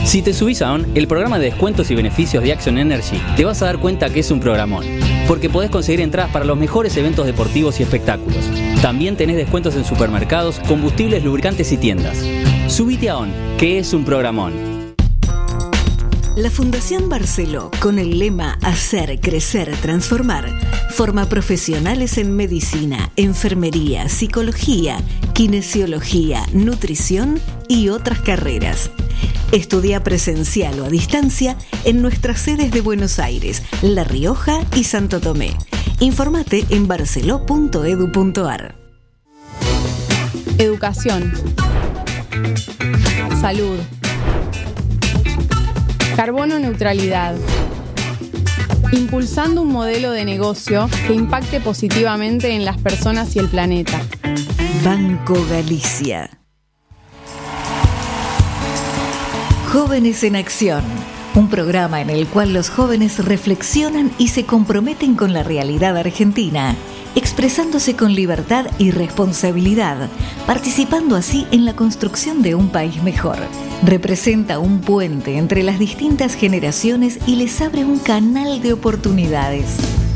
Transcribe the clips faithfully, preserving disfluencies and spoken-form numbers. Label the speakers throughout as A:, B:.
A: Si te subís a ON, el programa de descuentos y beneficios de Action Energy, te vas a dar cuenta que es un programón, porque podés conseguir entradas para los mejores eventos deportivos y espectáculos. También tenés descuentos en supermercados, combustibles, lubricantes y tiendas. Subite a ON, que es un programón.
B: La Fundación Barceló, con el lema Hacer, Crecer, Transformar, forma profesionales en medicina, enfermería, psicología, kinesiología, nutrición y otras carreras. Estudia presencial o a distancia en nuestras sedes de Buenos Aires, La Rioja y Santo Tomé. Infórmate en barceló punto edu punto ar.
C: Educación. Salud. Carbono neutralidad. Impulsando un modelo de negocio que impacte positivamente en las personas y el planeta.
B: Banco Galicia. Jóvenes en Acción, un programa en el cual los jóvenes reflexionan y se comprometen con la realidad argentina, expresándose con libertad y responsabilidad, participando así en la construcción de un país mejor. Representa un puente entre las distintas generaciones y les abre un canal de oportunidades.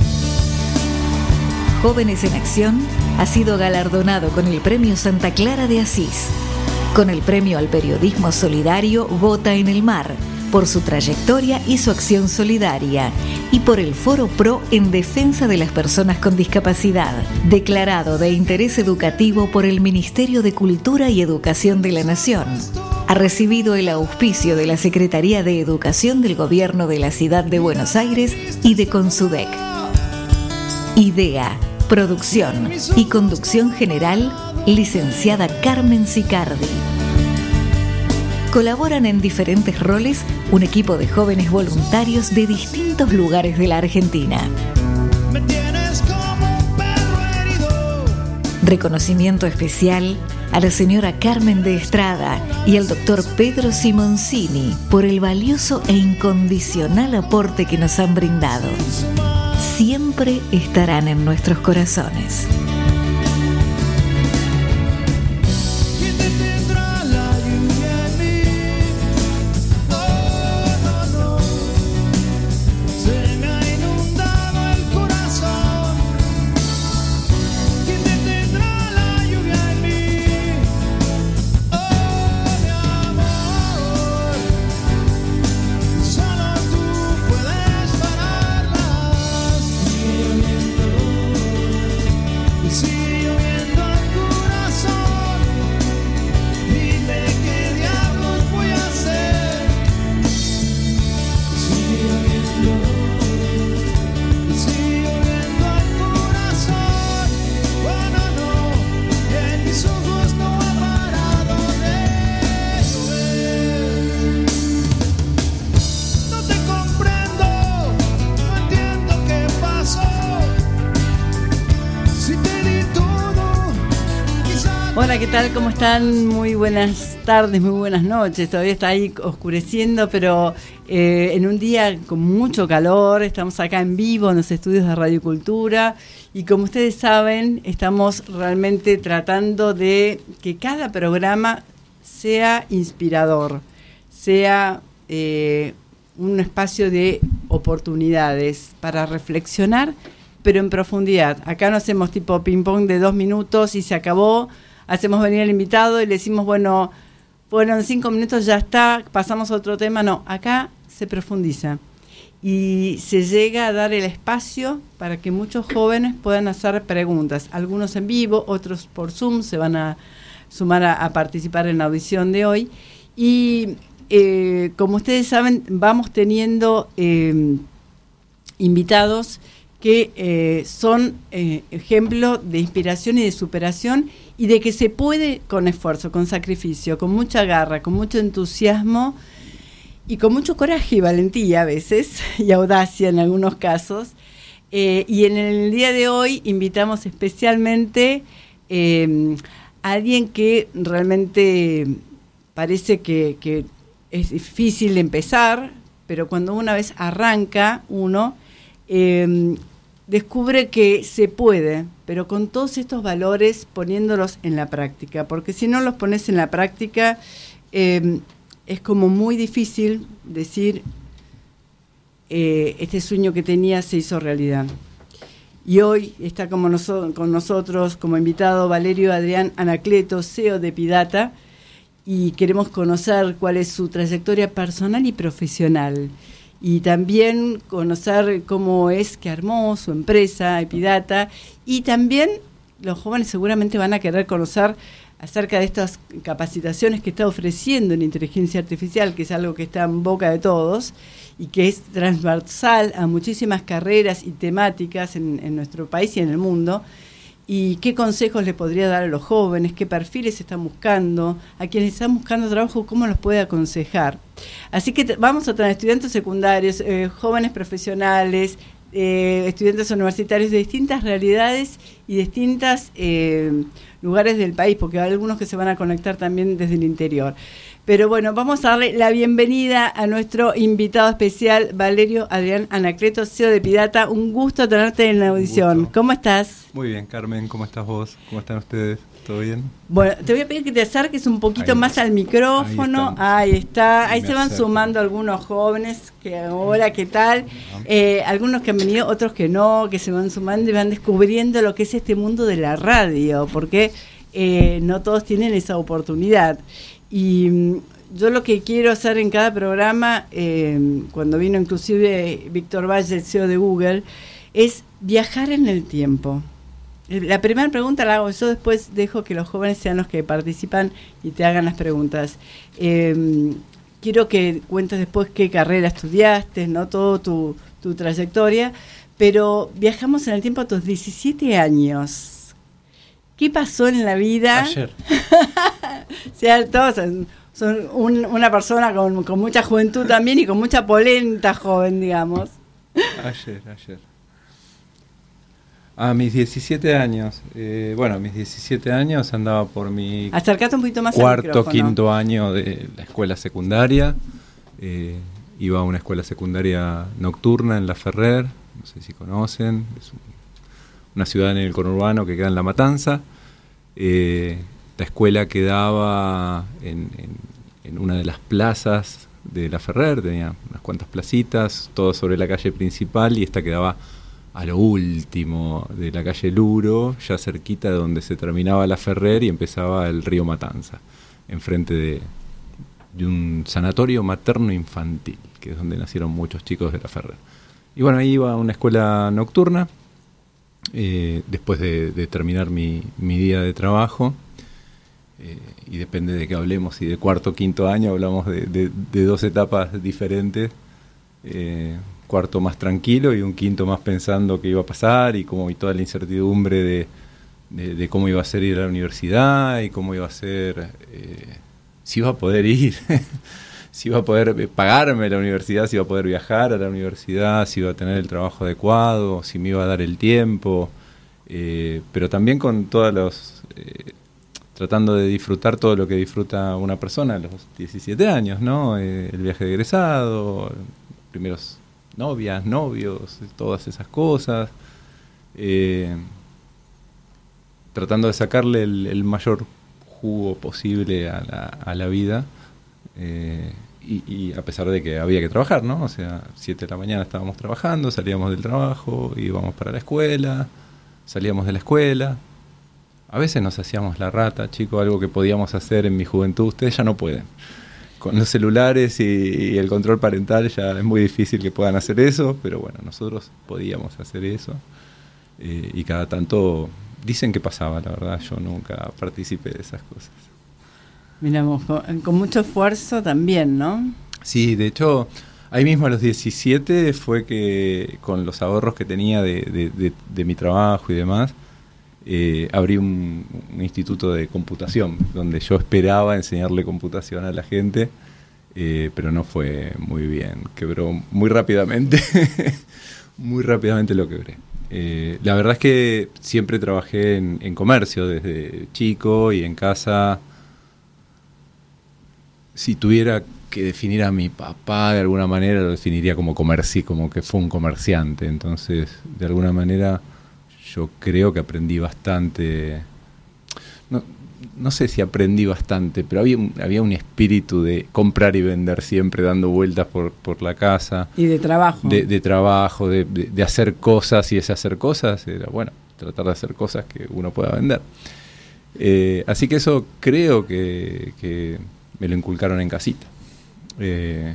B: Jóvenes en Acción ha sido galardonado con el Premio Santa Clara de Asís, con el Premio al Periodismo Solidario Gota en el Mar, por su trayectoria y su acción solidaria, y por el Foro Pro en defensa de las personas con discapacidad, declarado de interés educativo por el Ministerio de Cultura y Educación de la Nación. Ha recibido el auspicio de la Secretaría de Educación del Gobierno de la Ciudad de Buenos Aires y de Consudec. Idea, producción y conducción general, licenciada Carmen Sicardi. Colaboran en diferentes roles un equipo de jóvenes voluntarios de distintos lugares de la Argentina. Reconocimiento especial a la señora Carmen de Estrada y al doctor Pedro Simoncini por el valioso e incondicional aporte que nos han brindado. Siempre estarán en nuestros corazones.
D: Hola, ¿qué tal? ¿Cómo están? Muy buenas tardes, muy buenas noches. Todavía está ahí oscureciendo, pero eh, en un día con mucho calor. Estamos acá en vivo en los estudios de Radio Cultura y como ustedes saben, estamos realmente tratando de que cada programa sea inspirador, sea eh, un espacio de oportunidades para reflexionar, pero en profundidad. Acá no hacemos tipo ping-pong de dos minutos y se acabó. Hacemos venir al invitado y le decimos, bueno, bueno, en cinco minutos ya está, pasamos a otro tema. No, acá se profundiza y se llega a dar el espacio para que muchos jóvenes puedan hacer preguntas. Algunos en vivo, otros por Zoom, se van a sumar a, a participar en la audición de hoy. Y eh, como ustedes saben, vamos teniendo eh, invitados que eh, son eh, ejemplo de inspiración y de superación y de que se puede con esfuerzo, con sacrificio, con mucha garra, con mucho entusiasmo y con mucho coraje y valentía a veces, y audacia en algunos casos. Eh, y en el día de hoy invitamos especialmente eh, a alguien que realmente parece que, que es difícil empezar, pero cuando una vez arranca uno, eh, descubre que se puede, pero con todos estos valores poniéndolos en la práctica, porque si no los pones en la práctica, eh, es como muy difícil decir, eh, este sueño que tenía se hizo realidad. Y hoy está como noso- con nosotros como invitado Valerio Adrián Anacleto, C E O de Epidata, y queremos conocer cuál es su trayectoria personal y profesional. Y también conocer cómo es que armó su empresa, Epidata, y también los jóvenes seguramente van a querer conocer acerca de estas capacitaciones que está ofreciendo en inteligencia artificial, que es algo que está en boca de todos y que es transversal a muchísimas carreras y temáticas en, en nuestro país y en el mundo. ¿Y qué consejos le podría dar a los jóvenes? ¿Qué perfiles están buscando? A quienes están buscando trabajo, ¿cómo los puede aconsejar? Así que te, vamos a tener estudiantes secundarios, eh, jóvenes profesionales, eh, estudiantes universitarios de distintas realidades y distintas eh, lugares del país, porque hay algunos que se van a conectar también desde el interior. Pero bueno, vamos a darle la bienvenida a nuestro invitado especial, Valerio Adrián Anacleto, C E O de Epidata. Un gusto tenerte en la audición. ¿Cómo estás?
E: Muy bien, Carmen, ¿cómo estás vos? ¿Cómo están ustedes? ¿Todo bien?
D: Bueno, te voy a pedir que te acerques un poquito
E: Ahí,
D: más al micrófono.
E: Ahí,
D: ahí está. Ahí
E: Me
D: se van
E: acerco.
D: sumando algunos jóvenes que ahora, ¿qué tal? Eh, algunos que han venido, otros que no, que se van sumando y van descubriendo lo que es este mundo de la radio, porque eh, no todos tienen esa oportunidad. Y mm, yo lo que quiero hacer en cada programa, eh, cuando vino inclusive Víctor Valle, el C E O de Google, es viajar en el tiempo. La primera pregunta la hago yo, después dejo que los jóvenes sean los que participan y te hagan las preguntas. Eh, quiero que cuentes después qué carrera estudiaste, ¿no? Todo tu, tu trayectoria, pero viajamos en el tiempo a tus diecisiete años. ¿Qué pasó en la vida?
E: Ayer.
D: ¿Cierto? Son, son un, una persona con, con mucha juventud también y con mucha polenta joven, digamos.
E: Ayer, ayer. A mis diecisiete años, eh, bueno, a mis diecisiete años andaba por mi
D: Acércate un poquito más al
E: cuarto,
D: micrófono.
E: quinto año de la escuela secundaria. Eh, iba a una escuela secundaria nocturna en La Ferrer, no sé si conocen, es un, una ciudad en el conurbano que queda en La Matanza. Eh, la escuela quedaba en, en, en una de las plazas de La Ferrer, tenía unas cuantas placitas, todo sobre la calle principal, y esta quedaba a lo último de la calle Luro, ya cerquita de donde se terminaba La Ferrer y empezaba el río Matanza, enfrente de, de un sanatorio materno-infantil, que es donde nacieron muchos chicos de La Ferrer. Y bueno, ahí iba a una escuela nocturna, eh, después de, de terminar mi, mi día de trabajo, eh, y depende de qué hablemos, si de cuarto o quinto año hablamos de, de, de dos etapas diferentes, eh, cuarto más tranquilo y un quinto más pensando qué iba a pasar y cómo y toda la incertidumbre de, de, de cómo iba a ser ir a la universidad y cómo iba a ser, eh, si iba a poder ir, si iba a poder pagarme la universidad, si iba a poder viajar a la universidad, si iba a tener el trabajo adecuado, si me iba a dar el tiempo, eh, pero también con todos los... Eh, tratando de disfrutar todo lo que disfruta una persona a los diecisiete años, ¿no? Eh, el viaje de egresado, primeros novias, novios, todas esas cosas, eh, tratando de sacarle el, el mayor jugo posible a la, a la vida, eh, y, y a pesar de que había que trabajar, ¿no? O sea, siete de la mañana estábamos trabajando, salíamos del trabajo, íbamos para la escuela, salíamos de la escuela. A veces nos hacíamos la rata, chicos, algo que podíamos hacer en mi juventud, ustedes ya no pueden. Con los celulares y, y el control parental ya es muy difícil que puedan hacer eso, pero bueno, nosotros podíamos hacer eso. Eh, y cada tanto dicen que pasaba, la verdad, yo nunca participé de esas cosas.
D: Miramos, con, con mucho esfuerzo también, ¿no?
E: Sí, de hecho, ahí mismo a los diecisiete fue que con los ahorros que tenía de, de, de, de mi trabajo y demás, Eh, abrí un, un instituto de computación donde yo esperaba enseñarle computación a la gente, eh, pero no fue muy bien, quebró muy rápidamente, muy rápidamente lo quebré. Eh, la verdad es que siempre trabajé en, en comercio desde chico y en casa. Si tuviera que definir a mi papá de alguna manera, lo definiría como comerci, como que fue un comerciante, entonces de alguna manera yo creo que aprendí bastante, no, no sé si aprendí bastante, pero había un, había un espíritu de comprar y vender siempre, dando vueltas por, por la casa.
D: Y de trabajo.
E: De, de trabajo, de, de, de hacer cosas, y ese hacer cosas era, bueno, tratar de hacer cosas que uno pueda vender. Eh, así que eso creo que, que me lo inculcaron en casita. Eh,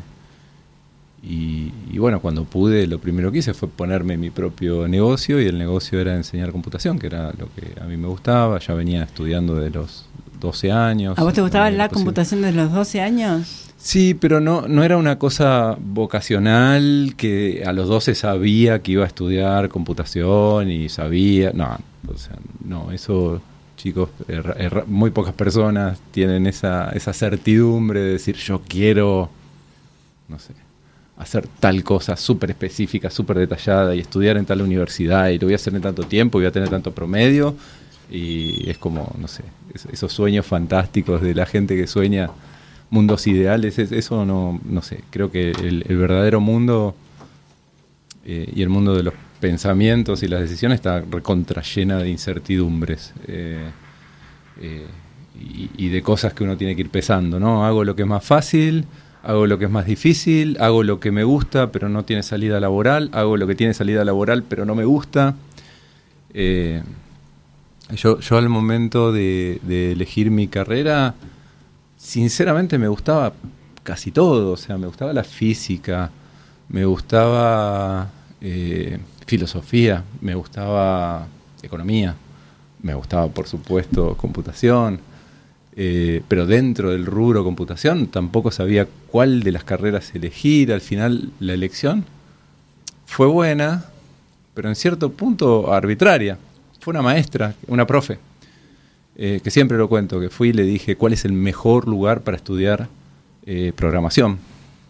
E: y, y bueno, cuando pude, lo primero que hice fue ponerme mi propio negocio, y el negocio era enseñar computación, que era lo que a mí me gustaba. Ya venía estudiando de los doce años.
D: ¿A vos te gustaba la
E: posible.
D: computación desde los doce años?
E: Sí, pero no, no era una cosa vocacional, que a los doce sabía que iba a estudiar computación y sabía... No, o sea, no, eso... Chicos, er, er, muy pocas personas tienen esa, esa certidumbre de decir, yo quiero, no sé, hacer tal cosa súper específica, súper detallada, y estudiar en tal universidad, y lo voy a hacer en tanto tiempo, y voy a tener tanto promedio. Y es como, no sé, es, esos sueños fantásticos de la gente que sueña mundos ideales, es, eso no, no sé, creo que el, el verdadero mundo eh, y el mundo de los pensamientos y las decisiones está recontra llena de incertidumbres eh, eh, y, y de cosas que uno tiene que ir pesando, ¿no? Hago lo que es más fácil, hago lo que es más difícil, hago lo que me gusta pero no tiene salida laboral, hago lo que tiene salida laboral pero no me gusta. Eh, yo, yo al momento de, de elegir mi carrera, sinceramente me gustaba casi todo, o sea, me gustaba la física, me gustaba... Eh, filosofía, me gustaba economía, me gustaba por supuesto computación, eh, pero dentro del rubro computación tampoco sabía cuál de las carreras elegir. Al final la elección fue buena, pero en cierto punto arbitraria. Fue una maestra, una profe, eh, que siempre lo cuento, que fui y le dije cuál es el mejor lugar para estudiar eh, programación.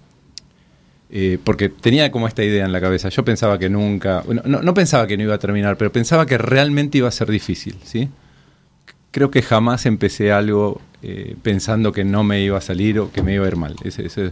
E: Eh, porque tenía como esta idea en la cabeza. Yo pensaba que nunca, bueno, no, no pensaba que no iba a terminar, pero pensaba que realmente iba a ser difícil, ¿sí? Creo que jamás empecé algo eh, pensando que no me iba a salir o que me iba a ir mal. Ese, ese,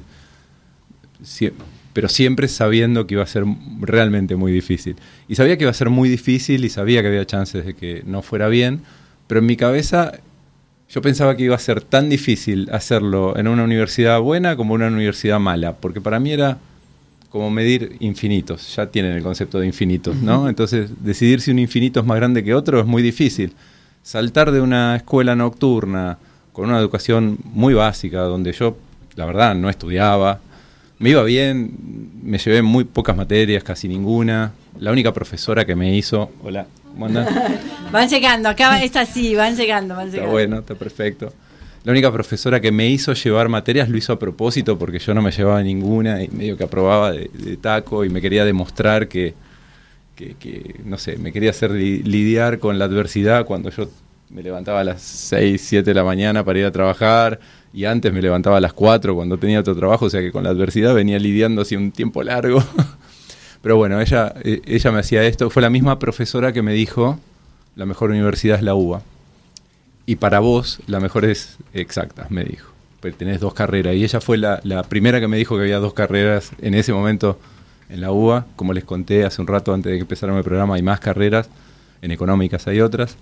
E: sí, pero siempre sabiendo que iba a ser realmente muy difícil. Y sabía que iba a ser muy difícil y sabía que había chances de que no fuera bien, pero en mi cabeza yo pensaba que iba a ser tan difícil hacerlo en una universidad buena como en una universidad mala, porque para mí era como medir infinitos. Ya tienen el concepto de infinitos, ¿no? Entonces, decidir si un infinito es más grande que otro es muy difícil. Saltar de una escuela nocturna con una educación muy básica, donde yo, la verdad, no estudiaba, me iba bien, me llevé muy pocas materias, casi ninguna. La única profesora que me hizo... Hola, ¿cómo andan?
D: Van llegando, acá es así, van llegando, van llegando.
E: Está bueno, está perfecto. La única profesora que me hizo llevar materias lo hizo a propósito, porque yo no me llevaba ninguna y medio que aprobaba de, de taco, y me quería demostrar que, que, que no sé, me quería hacer li, lidiar con la adversidad cuando yo me levantaba a las seis, siete de la mañana para ir a trabajar, y antes me levantaba a las cuatro cuando tenía otro trabajo, o sea que con la adversidad venía lidiando así un tiempo largo. Pero bueno, ella, ella me hacía esto. Fue la misma profesora que me dijo, la mejor universidad es la U B A. Y para vos, la mejor es Exactas, me dijo. Pero tenés dos carreras. Y ella fue la, la primera que me dijo que había dos carreras en ese momento en la U B A. Como les conté hace un rato antes de que empezara el programa, hay más carreras. En económicas hay otras.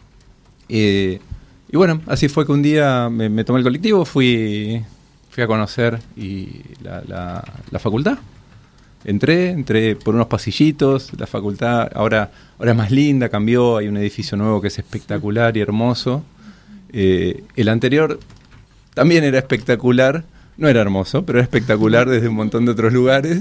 E: Eh, y bueno, así fue que un día me, me tomé el colectivo, fui, fui a conocer y la, la, la facultad. Entré, entré por unos pasillitos, la facultad ahora, ahora es más linda, cambió, hay un edificio nuevo que es espectacular y hermoso. Eh, el anterior también era espectacular, no era hermoso, pero era espectacular desde un montón de otros lugares.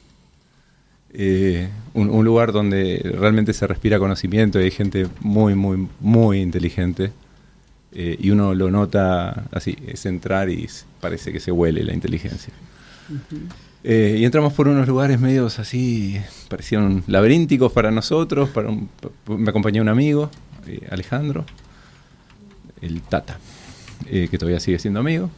E: Eh, un, un lugar donde realmente se respira conocimiento y hay gente muy, muy, muy inteligente. Eh, y uno lo nota así, es entrar y parece que se huele la inteligencia. Uh-huh. Eh, y entramos por unos lugares medios así, parecían laberínticos para nosotros. Para un, me acompañó un amigo, eh, Alejandro, el Tata, eh, que todavía sigue siendo amigo.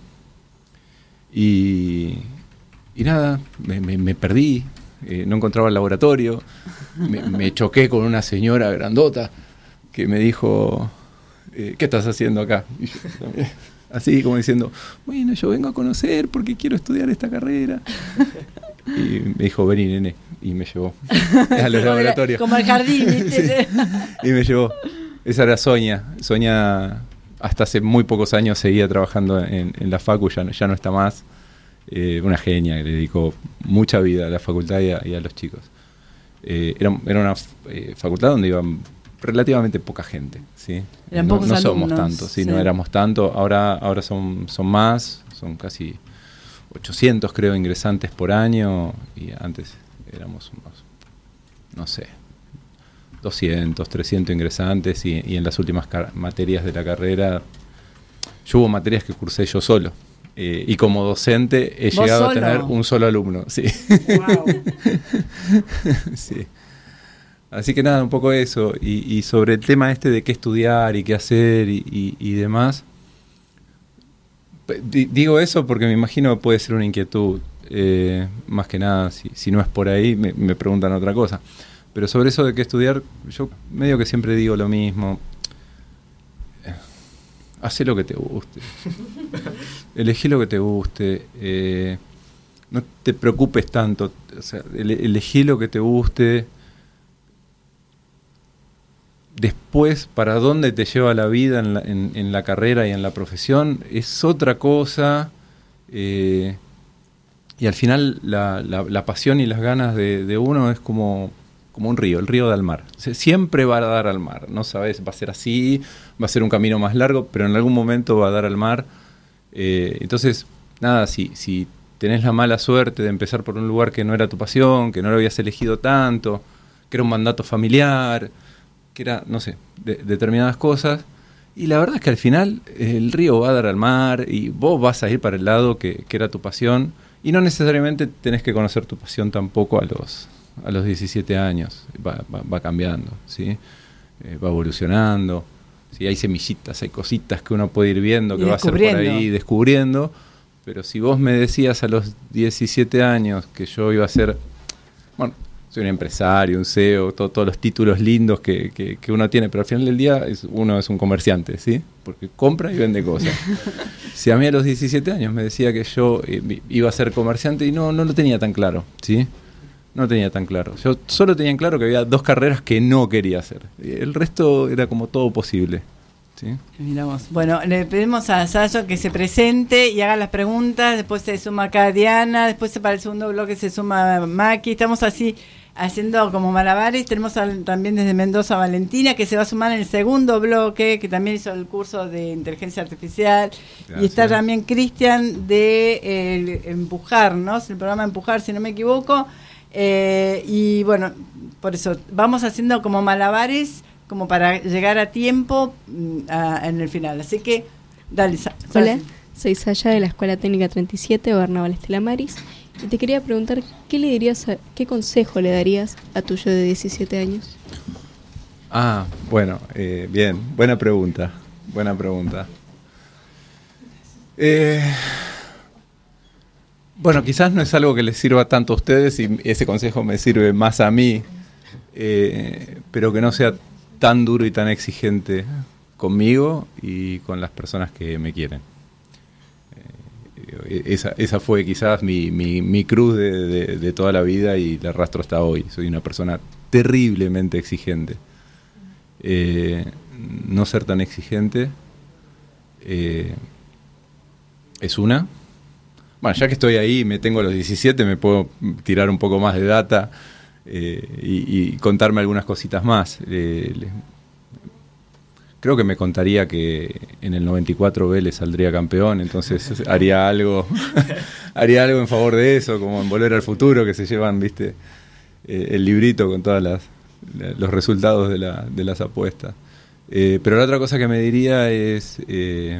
E: Y, y nada, me, me, me perdí, eh, no encontraba el laboratorio, me, me choqué con una señora grandota que me dijo, eh, ¿qué estás haciendo acá? Y yo también, así como diciendo, bueno, yo vengo a conocer porque quiero estudiar esta carrera. Y me dijo, vení, nene, y me llevó a los laboratorios.
D: Como al jardín, ¿viste?
E: Sí. Y me llevó. Esa era Sonia. Sonia hasta hace muy pocos años seguía trabajando en, en la facu, ya no, ya no está más. Eh, una genia que le dedicó mucha vida a la facultad y a, y a los chicos. Eh, era, era una eh, facultad donde iban relativamente poca gente, ¿sí?
D: Eran
E: no,
D: pocos
E: no
D: alumnos,
E: somos tantos, ¿sí?
D: sí.
E: No éramos tanto. Ahora, ahora son, son más, son casi ochocientos, creo, ingresantes por año. Y antes éramos unos, no sé, doscientos, trescientos ingresantes. Y, y en las últimas materias de la carrera, yo hubo materias que cursé yo solo. Eh, y como docente he llegado
D: solo?
E: a tener un solo alumno. Sí.
D: Wow.
E: Sí. Así que nada, un poco eso. Y, y sobre el tema este de qué estudiar y qué hacer y, y, y demás. D- digo eso porque me imagino que puede ser una inquietud. Eh, más que nada, si, si no es por ahí, me, me preguntan otra cosa. Pero sobre eso de qué estudiar, yo medio que siempre digo lo mismo. Hacé lo que te guste. Elegí lo que te guste. Eh, no te preocupes tanto. O sea, ele- elegí lo que te guste. Después, para dónde te lleva la vida en la, en, en la carrera y en la profesión, es otra cosa. Eh, y al final, la, la, la pasión y las ganas de, de uno es como... como un río, el río da al mar. O sea, siempre va a dar al mar, no sabes, va a ser así, va a ser un camino más largo, pero en algún momento va a dar al mar. Eh, entonces, nada, si, si tenés la mala suerte de empezar por un lugar que no era tu pasión, que no lo habías elegido tanto, que era un mandato familiar, que era, no sé, de, determinadas cosas, y la verdad es que al final el río va a dar al mar y vos vas a ir para el lado que, que era tu pasión, y no necesariamente tenés que conocer tu pasión tampoco a los... a los diecisiete años, va, va, va cambiando, ¿sí? Eh, va evolucionando, ¿sí? Hay semillitas, hay cositas que uno puede ir viendo, que va a ser por ahí descubriendo, pero si vos me decías a los diecisiete años que yo iba a ser, bueno, soy un empresario, un C E O, todo, todos los títulos lindos que, que, que uno tiene, pero al final del día es, uno es un comerciante, ¿sí? Porque compra y vende cosas. Si a mí a los diecisiete años me decía que yo eh, iba a ser comerciante y no, no lo tenía tan claro, ¿sí? No tenía tan claro. Yo solo tenía en claro que había dos carreras que no quería hacer. El resto era como todo posible. ¿Sí?
D: Miramos. Bueno, le pedimos a Sayo que se presente y haga las preguntas. Después se suma acá Diana. Después para el segundo bloque se suma Maki. Estamos así haciendo como malabares. Tenemos al, también desde Mendoza a Valentina, que se va a sumar en el segundo bloque, que también hizo el curso de inteligencia artificial. Gracias. Y está también Cristian de eh, Empujarnos, el programa Empujar, si no me equivoco. Eh, y bueno, por eso vamos haciendo como malabares como para llegar a tiempo a, en el final, así que dale. Sa-
F: Hola, soy Saya de la Escuela Técnica treinta y siete, Bernabal Estela Maris, y te quería preguntar, ¿qué le dirías a, qué consejo le darías a tu yo de diecisiete años?
E: Ah, bueno, eh, bien, buena pregunta, buena pregunta. Eh... Bueno, quizás no es algo que les sirva tanto a ustedes y ese consejo me sirve más a mí, eh, pero que no sea tan duro y tan exigente conmigo y con las personas que me quieren. Eh, esa, esa fue quizás mi, mi, mi cruz de, de, de toda la vida y la arrastro hasta hoy. Soy una persona terriblemente exigente. Eh, no ser tan exigente eh, es una... Bueno, ya que estoy ahí, me tengo a los diecisiete, me puedo tirar un poco más de data eh, y, y contarme algunas cositas más. Eh, le, creo que me contaría que en el noventa y cuatro Vélez saldría campeón, entonces haría algo haría algo en favor de eso, como en Volver al Futuro, que se llevan, viste, eh, el librito con todas las los resultados de, la, de las apuestas. Eh, pero la otra cosa que me diría es... Eh,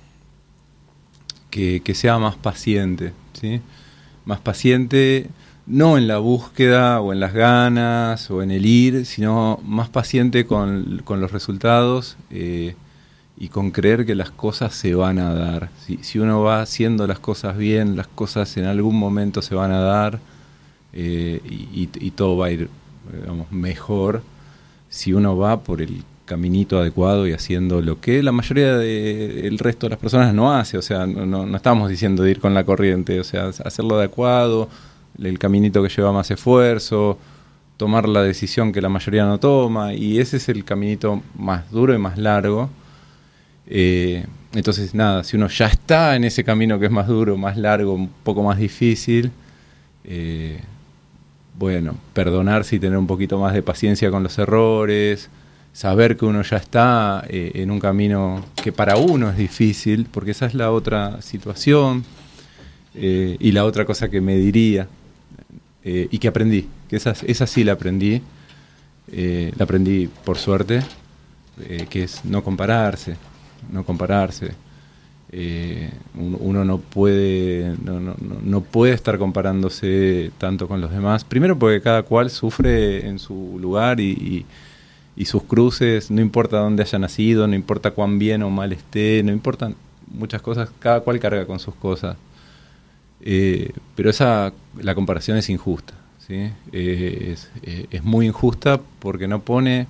E: Que, que sea más paciente, ¿sí? Más paciente, no en la búsqueda o en las ganas o en el ir, sino más paciente con, con los resultados eh, y con creer que las cosas se van a dar. Si, si uno va haciendo las cosas bien, las cosas en algún momento se van a dar eh, y, y todo va a ir, digamos, mejor si uno va por el caminito adecuado y haciendo lo que la mayoría del resto de las personas no hace. O sea, no, no, no estamos diciendo de ir con la corriente, o sea, hacerlo adecuado, el caminito que lleva más esfuerzo, tomar la decisión que la mayoría no toma, y ese es el caminito más duro y más largo. Eh, entonces, nada, si uno ya está en ese camino que es más duro, más largo, un poco más difícil, eh, bueno, perdonarse y tener un poquito más de paciencia con los errores, saber que uno ya está eh, en un camino que para uno es difícil, porque esa es la otra situación eh, y la otra cosa que me diría eh, y que aprendí, que esa, esa sí la aprendí, eh, la aprendí por suerte, eh, que es no compararse, no compararse. Eh, uno, uno no puede no, no, no puede estar comparándose tanto con los demás, primero porque cada cual sufre en su lugar y, y y sus cruces, no importa dónde haya nacido, no importa cuán bien o mal esté, no importan muchas cosas, cada cual carga con sus cosas. Eh, pero esa, la comparación es injusta, ¿sí? Eh, es, eh, es muy injusta porque no pone...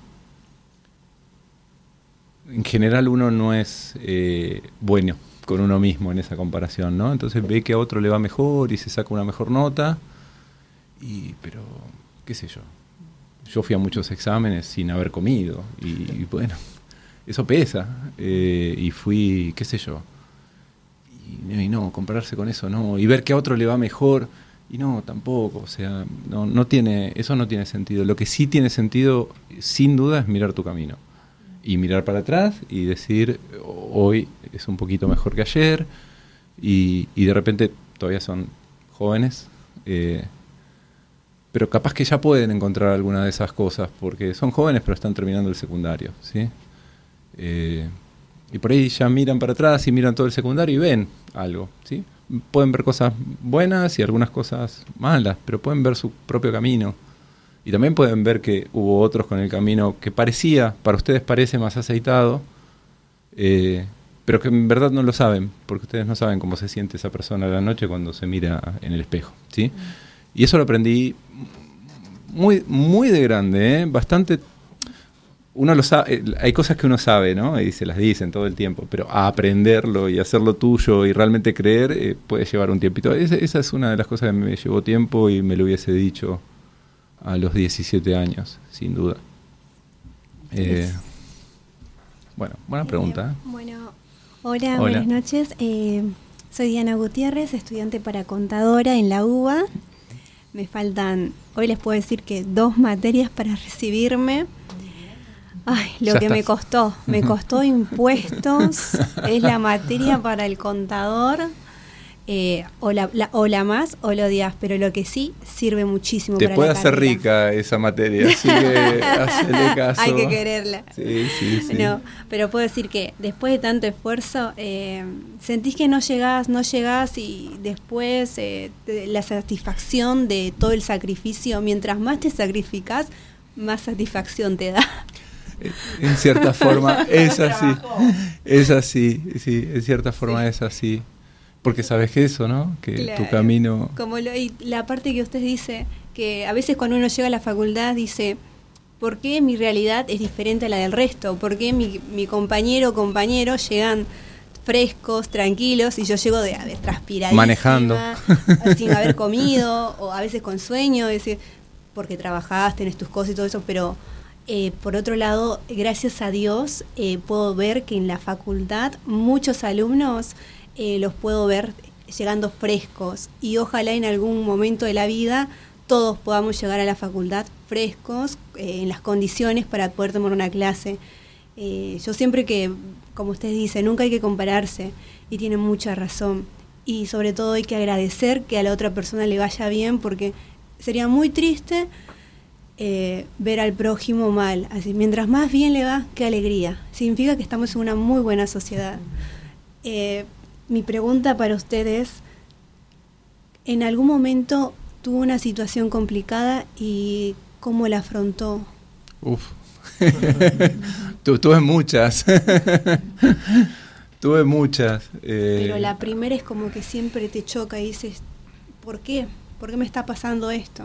E: En general uno no es eh, bueno con uno mismo en esa comparación, ¿no? Entonces ve que a otro le va mejor y se saca una mejor nota, y pero, qué sé yo. Yo fui a muchos exámenes sin haber comido y, y bueno, eso pesa. Eh, y fui, qué sé yo, y, y no, compararse con eso no, y ver que a otro le va mejor, y no, tampoco, o sea, no, no tiene, eso no tiene sentido. Lo que sí tiene sentido, sin duda, es mirar tu camino. Y mirar para atrás y decir, hoy es un poquito mejor que ayer, y, y de repente todavía son jóvenes, eh, pero capaz que ya pueden encontrar alguna de esas cosas, porque son jóvenes pero están terminando el secundario, ¿sí? Eh, y por ahí ya miran para atrás y miran todo el secundario y ven algo, ¿sí? Pueden ver cosas buenas y algunas cosas malas, pero pueden ver su propio camino. Y también pueden ver que hubo otros con el camino que parecía, para ustedes parece más aceitado, eh, pero que en verdad no lo saben, porque ustedes no saben cómo se siente esa persona a la noche cuando se mira en el espejo, ¿sí? Y eso lo aprendí muy, muy de grande, ¿eh? Bastante. Uno lo sabe, hay cosas que uno sabe, ¿no? Y se las dicen todo el tiempo, pero a aprenderlo y hacerlo tuyo y realmente creer eh, puede llevar un tiempito. Esa, esa es una de las cosas que me llevó tiempo y me lo hubiese dicho a los diecisiete años, sin duda. Eh, bueno, buena pregunta.
G: Eh, bueno, hola,
E: Hola,
G: buenas noches. Eh, soy Diana Gutiérrez, estudiante para contadora en la U B A. Me faltan, hoy les puedo decir que dos materias para recibirme. Ay, lo
E: Ya
G: que
E: estás.
G: me costó, me costó impuestos, es la materia para el contador, eh, o, la, la, o la más o lo odias, pero lo que sí sirve muchísimo
E: Te
G: para
E: puede
G: la
E: hacer
G: carrera.
E: rica esa materia, así que hacele caso.
G: Hay que quererla.
E: Sí, sí, sí.
G: No, pero puedo decir que después de tanto esfuerzo, eh, sentís que no llegás, no llegás y después eh, te- la satisfacción de todo el sacrificio, mientras más te sacrificás, más satisfacción te da.
E: En cierta forma es así, es así, sí, en cierta forma es así, porque sabes que eso, ¿no? Que
G: Claro.
E: tu camino...
G: Como lo, y la parte que usted dice, que a veces cuando uno llega a la facultad dice, ¿por qué mi realidad es diferente a la del resto? ¿Por qué mi, mi compañero o compañero llegan frescos, tranquilos, y yo llego de, a ver, transpiradísima,
E: Manejando.
G: sin haber comido, o a veces con sueño, es decir, porque trabajás, tenés tus cosas y todo eso, pero eh, por otro lado, gracias a Dios, eh, puedo ver que en la facultad muchos alumnos eh, los puedo ver llegando frescos, y ojalá en algún momento de la vida todos podamos llegar a la facultad frescos, eh, en las condiciones para poder tomar una clase. Eh, yo siempre que, como usted dice, nunca hay que compararse, y tiene mucha razón, y sobre todo hay que agradecer que a la otra persona le vaya bien, porque sería muy triste eh, ver al prójimo mal. Así, mientras más bien le va, qué alegría. Significa que estamos en una muy buena sociedad. Eh, mi pregunta para usted es, ¿en algún momento tuvo una situación complicada y cómo la afrontó?
E: Uf. Tu, tuve muchas. Tuve muchas. Eh,
G: Pero la primera es como que siempre te choca y dices, ¿por qué? ¿Por qué me está pasando esto?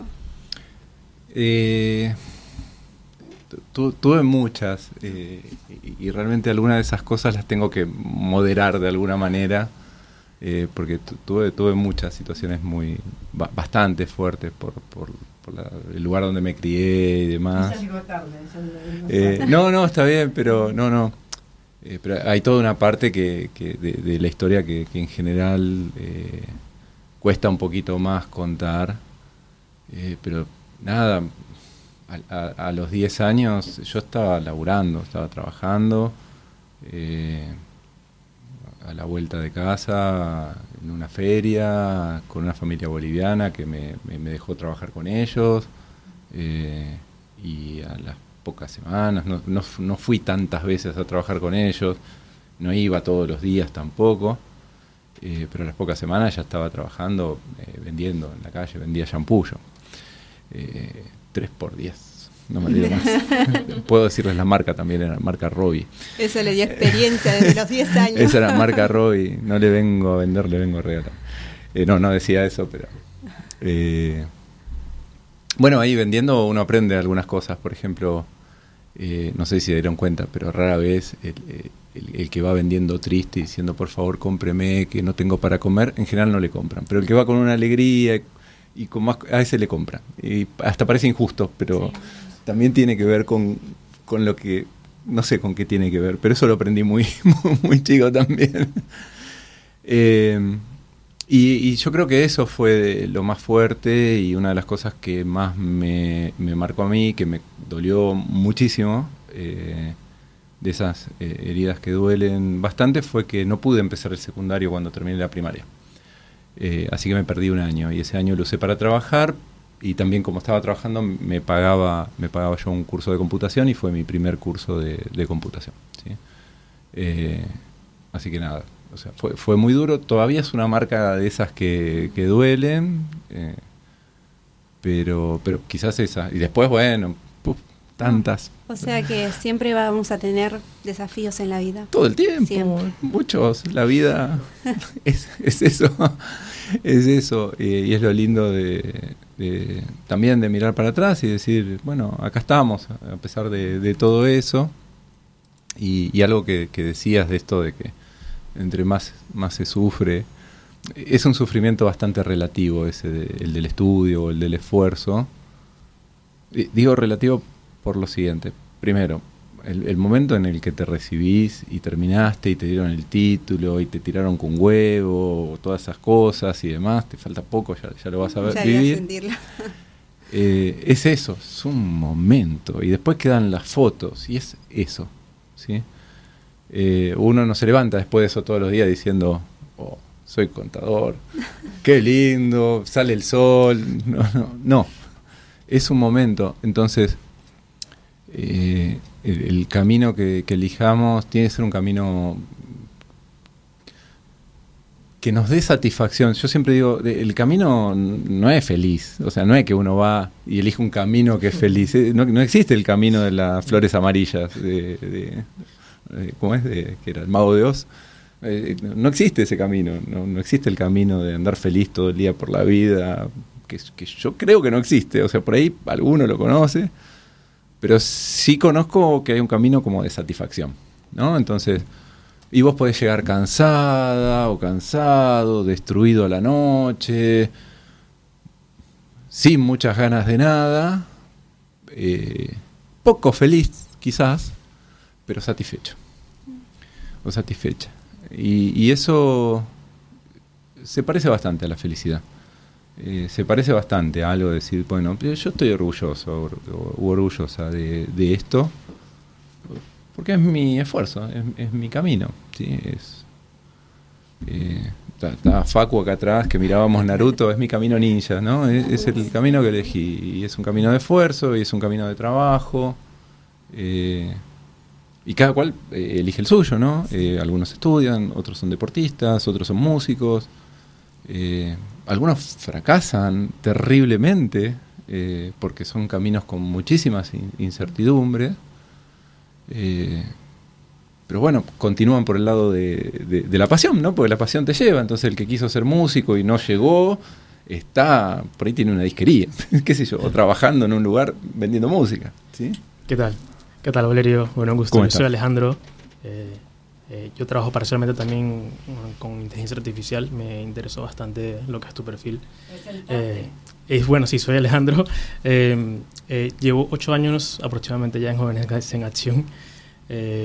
E: Eh, tu, tuve muchas. Eh, y, y realmente algunas de esas cosas las tengo que moderar de alguna manera. Eh, porque tu, tuve, tuve muchas situaciones muy ba- bastante fuertes por, por, por la, el lugar donde me crié y demás.
D: Ya llegó tarde. ya no- no
E: Eh,
D: sabe.
E: no, no, está bien, pero no, no. Eh, pero hay toda una parte que, que de, de la historia que, que en general eh, cuesta un poquito más contar, eh, pero nada, a, a, a los diez años yo estaba laburando, estaba trabajando, eh, a la vuelta de casa, en una feria, con una familia boliviana que me, me, me dejó trabajar con ellos, eh, y a las pocas semanas, no, no, no fui tantas veces a trabajar con ellos, no iba todos los días tampoco, eh, pero a las pocas semanas ya estaba trabajando, eh, vendiendo en la calle, vendía shampoo yo, eh, tres por diez, no me olvido más. Puedo decirles la marca también, era marca Robbie.
G: Eso le dio experiencia desde los diez años.
E: Esa era marca Robbie, no le vengo a vender, le vengo a regalar. Eh, no, no decía eso, pero... Eh, bueno, ahí vendiendo uno aprende algunas cosas, por ejemplo... Eh, no sé si se dieron cuenta, pero rara vez el, el, el que va vendiendo triste diciendo por favor cómpreme que no tengo para comer, en general no le compran, pero el que va con una alegría y con más, a ese le compran, y hasta parece injusto, pero sí, también tiene que ver con, con lo que, no sé con qué tiene que ver, pero eso lo aprendí muy, muy, muy chico también. eh, Y, y yo creo que eso fue lo más fuerte y una de las cosas que más me, me marcó a mí, que me dolió muchísimo, eh, de esas eh, heridas que duelen bastante, fue que no pude empezar el secundario cuando terminé la primaria. Eh, así que me perdí un año y ese año lo usé para trabajar y también como estaba trabajando me pagaba, me pagaba yo un curso de computación y fue mi primer curso de, de computación, ¿sí? Eh, así que nada. O sea, fue, fue muy duro, todavía es una marca de esas que, que duelen, eh, pero, pero quizás esa. Y después, bueno, puf, tantas.
G: O sea que siempre vamos a tener desafíos en la vida.
E: Todo el tiempo, siempre. Muchos. La vida es, es eso, es eso. Eh, y es lo lindo de, de también de mirar para atrás y decir, bueno, acá estamos, a pesar de, de todo eso. Y, y algo que, que decías de esto de que entre más, más se sufre, es un sufrimiento bastante relativo ese de, el del estudio o el del esfuerzo. Digo relativo por lo siguiente: primero, el, el momento en el que te recibís y terminaste y te dieron el título y te tiraron con huevo, todas esas cosas y demás, te falta poco, ya, ya lo vas a ver,
G: ya
E: vivir.
G: A sentirlo.
E: Eh, es eso, es un momento, y después quedan las fotos y es eso, ¿sí? Eh, uno no se levanta después de eso todos los días diciendo, oh, soy contador, qué lindo, sale el sol. No, no, no. Es un momento. Entonces, eh, el, el camino que, que elijamos tiene que ser un camino que nos dé satisfacción. Yo siempre digo, el camino no es feliz. O sea, no es que uno va y elige un camino que es feliz. No, no existe el camino de las flores amarillas, de... de ¿cómo es? De, que era el Mago de Oz. Eh, no existe ese camino, no, no existe el camino de andar feliz todo el día por la vida, que, que yo creo que no existe. O sea, por ahí alguno lo conoce, pero sí conozco que hay un camino como de satisfacción, ¿no? Entonces, y vos podés llegar cansada o cansado, destruido a la noche, sin muchas ganas de nada, eh, poco feliz quizás, pero satisfecho o satisfecha. Y, y eso se parece bastante a la felicidad. Eh, se parece bastante a algo de decir, bueno, yo estoy orgulloso o, o orgullosa de, de esto, porque es mi esfuerzo, es, es mi camino, ¿sí? Es, eh, está, está Facu acá atrás, que mirábamos Naruto, es mi camino ninja, ¿no? Es, es el camino que elegí, y es un camino de esfuerzo, y es un camino de trabajo, eh, y cada cual eh, elige el suyo, ¿no? Eh, algunos estudian, otros son deportistas, otros son músicos, eh, algunos fracasan terriblemente, eh, porque son caminos con muchísimas in- incertidumbres, eh, pero bueno, continúan por el lado de, de, de la pasión, ¿no? Porque la pasión te lleva. Entonces el que quiso ser músico y no llegó, está, por ahí tiene una disquería, qué sé yo, o trabajando en un lugar vendiendo música, ¿sí?
H: ¿Qué tal? ¿Qué tal, Valerio? Bueno, un gusto.
E: ¿Cómo
H: Yo
E: está?
H: soy Alejandro. Eh, eh, yo trabajo parcialmente también con inteligencia artificial. Me interesó bastante lo que es tu perfil. Eh, es bueno, sí, soy Alejandro. Eh, eh, llevo ocho años aproximadamente ya en Jóvenes en Acción. Eh,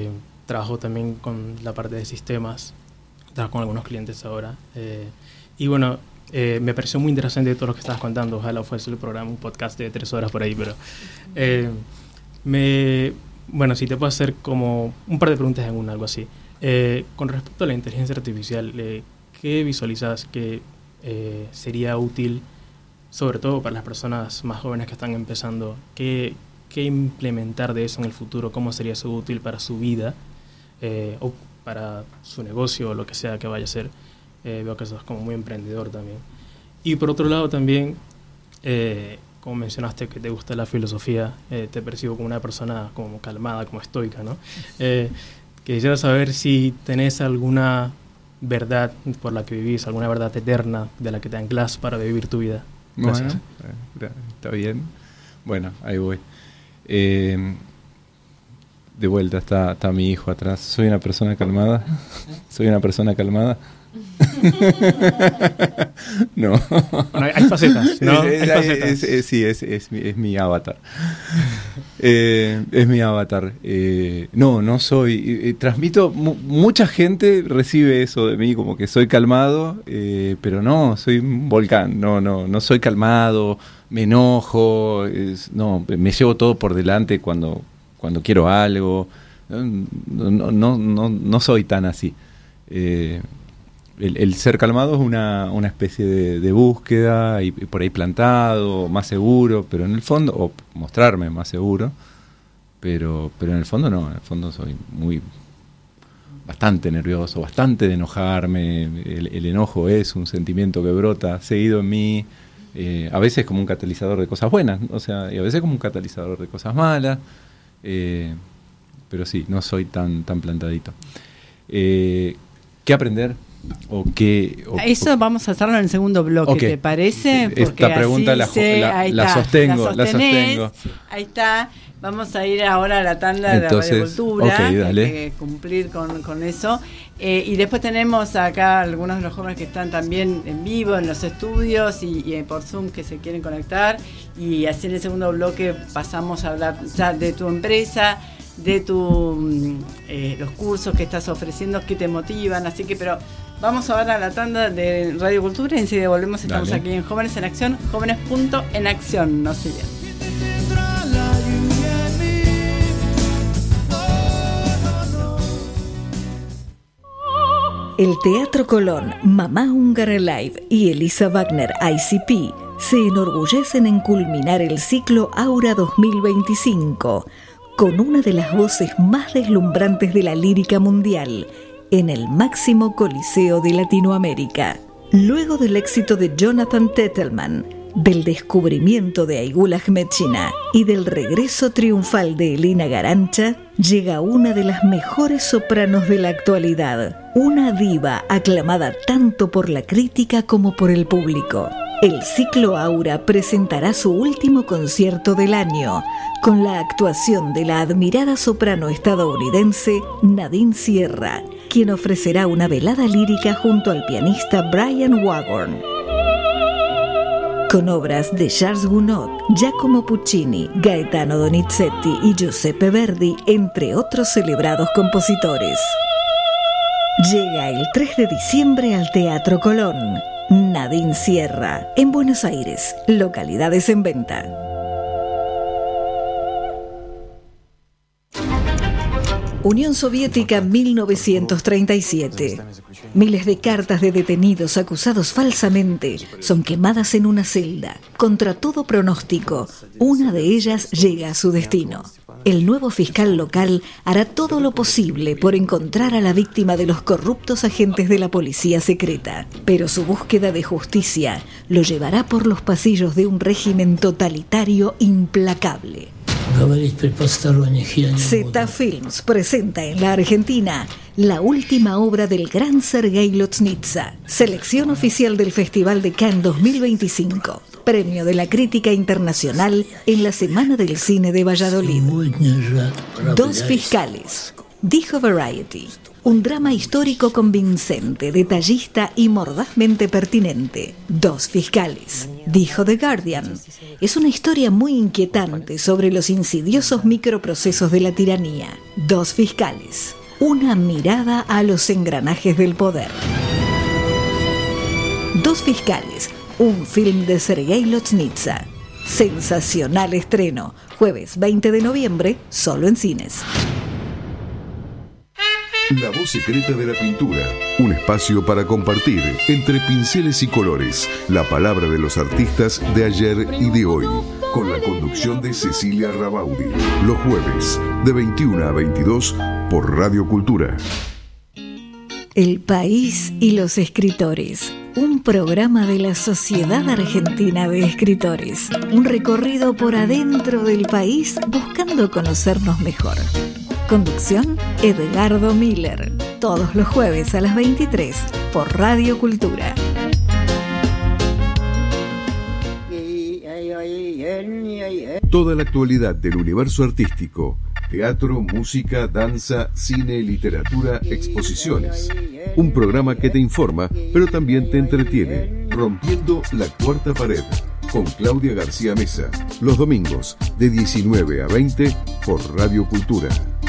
H: trabajo también con la parte de sistemas, trabajo con algunos clientes ahora. Eh, y bueno, eh, me pareció muy interesante todo lo que estabas contando. Ojalá fuese el programa, un podcast de tres horas por ahí, pero eh, me, bueno, si te puedo hacer como un par de preguntas en una, algo así. Eh, con respecto a la inteligencia artificial, eh, ¿qué visualizas que eh, sería útil, sobre todo para las personas más jóvenes que están empezando? ¿Qué, qué implementar de eso en el futuro? ¿Cómo sería eso útil para su vida eh, o para su negocio o lo que sea que vaya a hacer? Eh, veo que sos como muy emprendedor también. Y por otro lado también, eh, como mencionaste que te gusta la filosofía, eh, te percibo como una persona como calmada, como estoica, ¿no? Eh, quisiera saber si tenés alguna verdad por la que vivís, alguna verdad eterna de la que te anclas para vivir tu vida. Gracias.
E: Bueno, está bien. Bueno, ahí voy. Eh, de vuelta está, está mi hijo atrás. Soy una persona calmada. Soy una persona calmada. No.
H: Bueno, hay facetas, ¿no?
E: Es,
H: hay facetas.
E: Es, es, sí, es, es, mi, es mi avatar. Eh, es mi avatar. Eh, no, no soy. Eh, transmito. Mu- mucha gente recibe eso de mí, como que soy calmado, eh, pero no, soy un volcán. No, no, no soy calmado. Me enojo. Es, no, me llevo todo por delante cuando, cuando quiero algo. No, no, no, no, no soy tan así. Eh, El, el ser calmado es una, una especie de, de búsqueda y, y por ahí plantado, más seguro, pero en el fondo, o mostrarme más seguro, pero, pero en el fondo no, en el fondo soy muy, bastante nervioso, bastante de enojarme. El, el enojo es un sentimiento que brota seguido en mí, eh, a veces como un catalizador de cosas buenas, o sea, y a veces como un catalizador de cosas malas, eh, pero sí, no soy tan, tan plantadito. Eh, ¿Qué aprender? O qué, o,
D: Eso vamos a hacerlo en el segundo bloque,
E: okay.
D: ¿Te parece? Porque
E: esta pregunta la,
D: se,
E: la, la sostengo, la, la sostengo.
D: Ahí está. Vamos a ir ahora a la tanda
E: Entonces,
D: de Radiocultura,
E: okay, dale.
D: hay que cumplir con, con eso. Eh, y después tenemos acá algunos de los jóvenes que están también en vivo en los estudios y, y por Zoom que se quieren conectar. Y así en el segundo bloque pasamos a hablar ya de tu empresa, de tu eh, los cursos que estás ofreciendo, que te motivan. Así que, pero vamos ahora a la tanda de Radio Cultura y enseguida volvemos. Estamos
E: Dale.
D: aquí en Jóvenes en Acción, jóvenes punto en acción. No se olviden.
B: El Teatro Colón, Mamá Húngara Live y Elisa Wagner I C P se enorgullecen en culminar el ciclo Aura dos mil veinticinco con una de las voces más deslumbrantes de la lírica mundial en el máximo coliseo de Latinoamérica. Luego del éxito de Jonathan Tettelman, del descubrimiento de Aigul Ahmetchina y del regreso triunfal de Elina Garancha, llega una de las mejores sopranos de la actualidad, una diva aclamada tanto por la crítica como por el público. El ciclo Aura presentará su último concierto del año, con la actuación de la admirada soprano estadounidense Nadine Sierra, quien ofrecerá una velada lírica junto al pianista Brian Waghorn. Con obras de Charles Gounod, Giacomo Puccini, Gaetano Donizetti y Giuseppe Verdi, entre otros celebrados compositores. Llega el tres de diciembre al Teatro Colón. Nadine Sierra, en Buenos Aires, localidades en venta. Unión Soviética mil novecientos treinta y siete. Miles de cartas de detenidos acusados falsamente son quemadas en una celda. Contra todo pronóstico, una de ellas llega a su destino. El nuevo fiscal local hará todo lo posible por encontrar a la víctima de los corruptos agentes de la policía secreta, pero su búsqueda de justicia lo llevará por los pasillos de un régimen totalitario implacable. Zeta Films presenta en la Argentina la última obra del gran Sergei Loznitsa, selección oficial del Festival de Cannes dos mil veinticinco, premio de la crítica internacional en la Semana del Cine de Valladolid. Dos fiscales, dijo Variety. Un drama histórico convincente, detallista y mordazmente pertinente. Dos fiscales, dijo The Guardian. Es una historia muy inquietante sobre los insidiosos microprocesos de la tiranía. Dos fiscales. Una mirada a los engranajes del poder. Dos fiscales, un film de Sergei Lozhnitsa. Sensacional estreno, jueves veinte de noviembre, solo en cines.
I: La voz secreta de la pintura, un espacio para compartir entre pinceles y colores la palabra de los artistas de ayer y de hoy, con la conducción de Cecilia Rabaudi, los jueves de veintiuna a veintidós por Radio Cultura.
B: El país y los escritores, un programa de la Sociedad Argentina de Escritores, un recorrido por adentro del país buscando conocernos mejor. Conducción, Edgardo Miller. Todos los jueves a las veintitrés por Radio Cultura.
I: Toda la actualidad del universo artístico, teatro, música, danza, cine, literatura, exposiciones. Un programa que te informa, pero también te entretiene, rompiendo la cuarta pared. Con Claudia García Mesa, los domingos de diecinueve a veinte por Radio Cultura.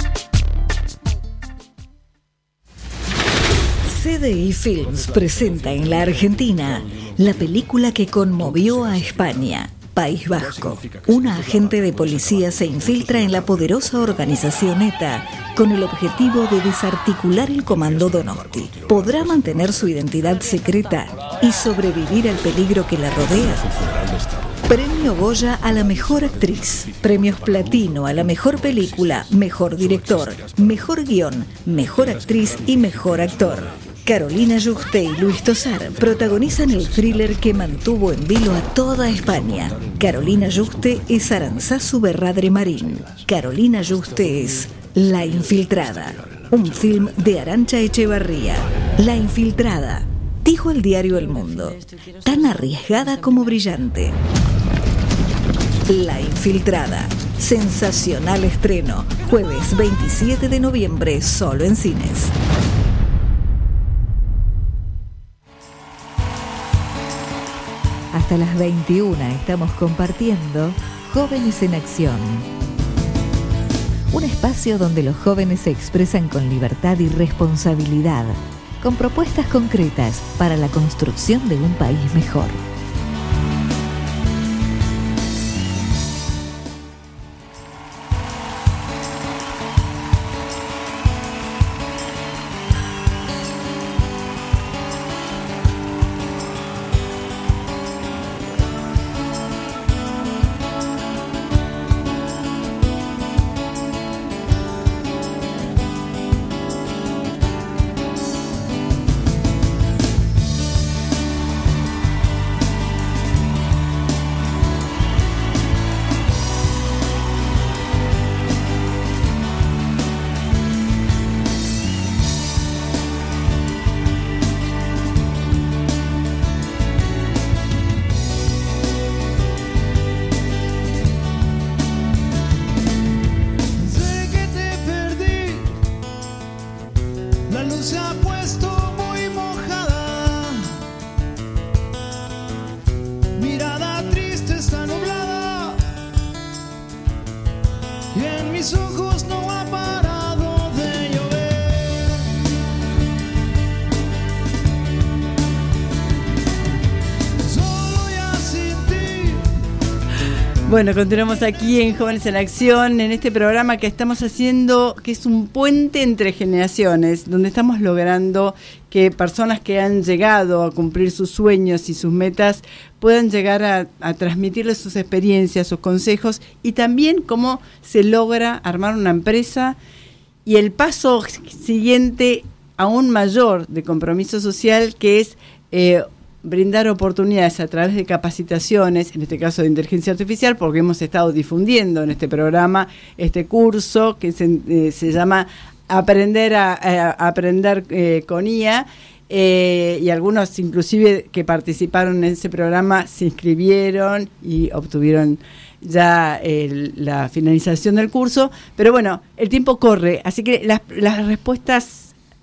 B: C D I Films presenta en la Argentina la película que conmovió a España, País Vasco. Una agente de policía se infiltra en la poderosa organización ETA con el objetivo de desarticular el comando Donosti. ¿Podrá mantener su identidad secreta y sobrevivir al peligro que la rodea? Premio Goya a la mejor actriz, premios Platino a la mejor película, mejor director, mejor guión, mejor actriz y mejor actor. Carolina Juste y Luis Tosar protagonizan el thriller que mantuvo en vilo a toda España. Carolina Juste es Aranzazu Berradre Marín. Carolina Juste es La Infiltrada, un film de Arantxa Echevarría. La Infiltrada, dijo el diario El Mundo, tan arriesgada como brillante. La Infiltrada, sensacional estreno, jueves veintisiete de noviembre, solo en cines. Hasta las veintiuna estamos compartiendo Jóvenes en Acción. Un espacio donde los jóvenes se expresan con libertad y responsabilidad, con propuestas concretas para la construcción de un país mejor.
D: Bueno, continuamos aquí en Jóvenes en Acción, en este programa que estamos haciendo, que es un puente entre generaciones, donde estamos logrando que personas que han llegado a cumplir sus sueños y sus metas puedan llegar a, a transmitirles sus experiencias, sus consejos, y también cómo se logra armar una empresa y el paso siguiente aún mayor de compromiso social, que es eh, brindar oportunidades a través de capacitaciones, en este caso de inteligencia artificial, porque hemos estado difundiendo en este programa este curso que se, eh, se llama Aprender a, a aprender eh, con I A, eh, y algunos inclusive que participaron en ese programa se inscribieron y obtuvieron ya el, la finalización del curso. Pero bueno, el tiempo corre, así que las, las respuestas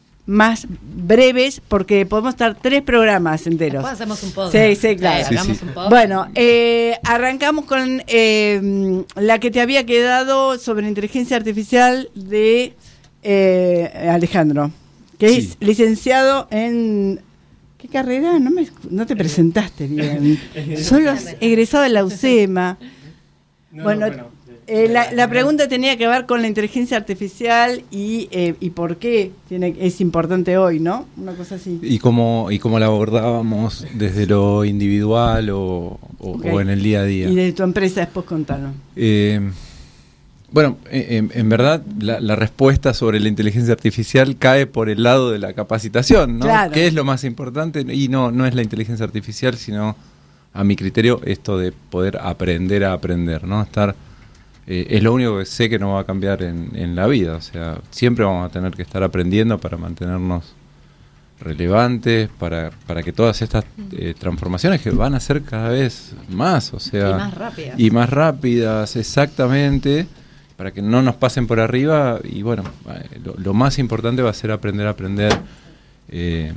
D: más breves, porque podemos estar tres programas enteros.
J: Después hacemos un podcast.
D: Sí, sí, claro.
J: Sí, sí. Un
D: bueno, eh, arrancamos con eh, la que te había quedado sobre inteligencia artificial de eh, Alejandro, que sí. es licenciado en... ¿Qué carrera? No, me, no te presentaste bien. Solo egresado de la UCEMA. No, bueno, bueno eh, la, la pregunta tenía que ver con la inteligencia artificial y, eh, y por qué tiene, es importante hoy, ¿no? Una cosa así.
E: Y cómo, y cómo la abordábamos desde lo individual o, o, okay. o en el día a día.
D: Y de tu empresa después contanos.
E: Eh, bueno, en, en verdad la, la respuesta sobre la inteligencia artificial cae por el lado de la capacitación, ¿no? Claro. ¿Qué es lo más importante? Y no, no es la inteligencia artificial, sino, a mi criterio, esto de poder aprender a aprender, ¿no? Estar... Eh, es lo único que sé que no va a cambiar en, en la vida, o sea, siempre vamos a tener que estar aprendiendo para mantenernos relevantes, para, para que todas estas eh, transformaciones que van a ser cada vez más, o sea,
G: y más rápidas,
E: y más rápidas, exactamente, para que no nos pasen por arriba, y bueno, eh, lo, lo más importante va a ser aprender a aprender. Eh,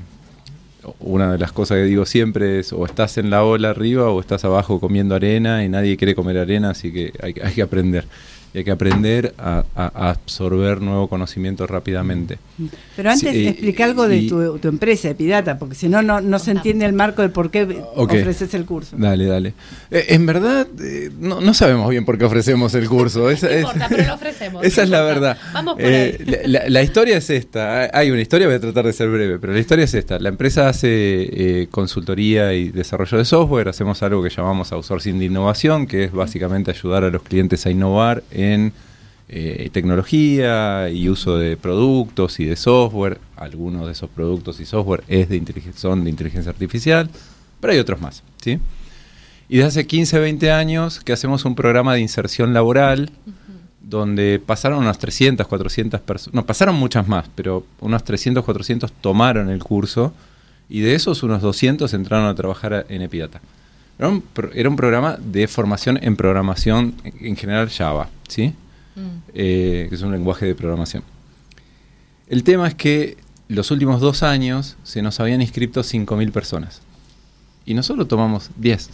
E: una de las cosas que digo siempre es o estás en la ola arriba o estás abajo comiendo arena y nadie quiere comer arena, así que hay, hay que aprender. Y hay que aprender a, a, a absorber nuevo conocimiento rápidamente.
D: Pero antes
E: sí,
D: explica eh, algo de y, tu, tu empresa, Epidata, porque si no, no, no se entiende el marco de por qué okay. ofreces el curso.
E: Dale, dale. Eh, en verdad, eh, no, no sabemos bien por qué ofrecemos el curso. Esa,
G: no importa, es, pero lo ofrecemos.
E: Esa es la verdad.
G: Vamos por ahí.
E: La, la, la historia es esta. Hay una historia, voy a tratar de ser breve, pero la historia es esta. La empresa hace eh, consultoría y desarrollo de software. Hacemos algo que llamamos outsourcing de innovación, que es básicamente ayudar a los clientes a innovar en eh, tecnología y uso de productos y de software. Algunos de esos productos y software es de son de inteligencia artificial, pero hay otros más, ¿sí? Y desde hace quince, veinte años que hacemos un programa de inserción laboral, uh-huh. donde pasaron unas trescientas, cuatrocientas personas, no, pasaron muchas más, pero unos trescientos, cuatrocientos tomaron el curso, y de esos unos doscientos entraron a trabajar en Epidata. Era un, era un programa de formación en programación, en general Java, ¿sí? Mm. Eh, que es un lenguaje de programación. El tema es que los últimos dos años se nos habían inscrito cinco mil personas. Y nosotros tomamos diez.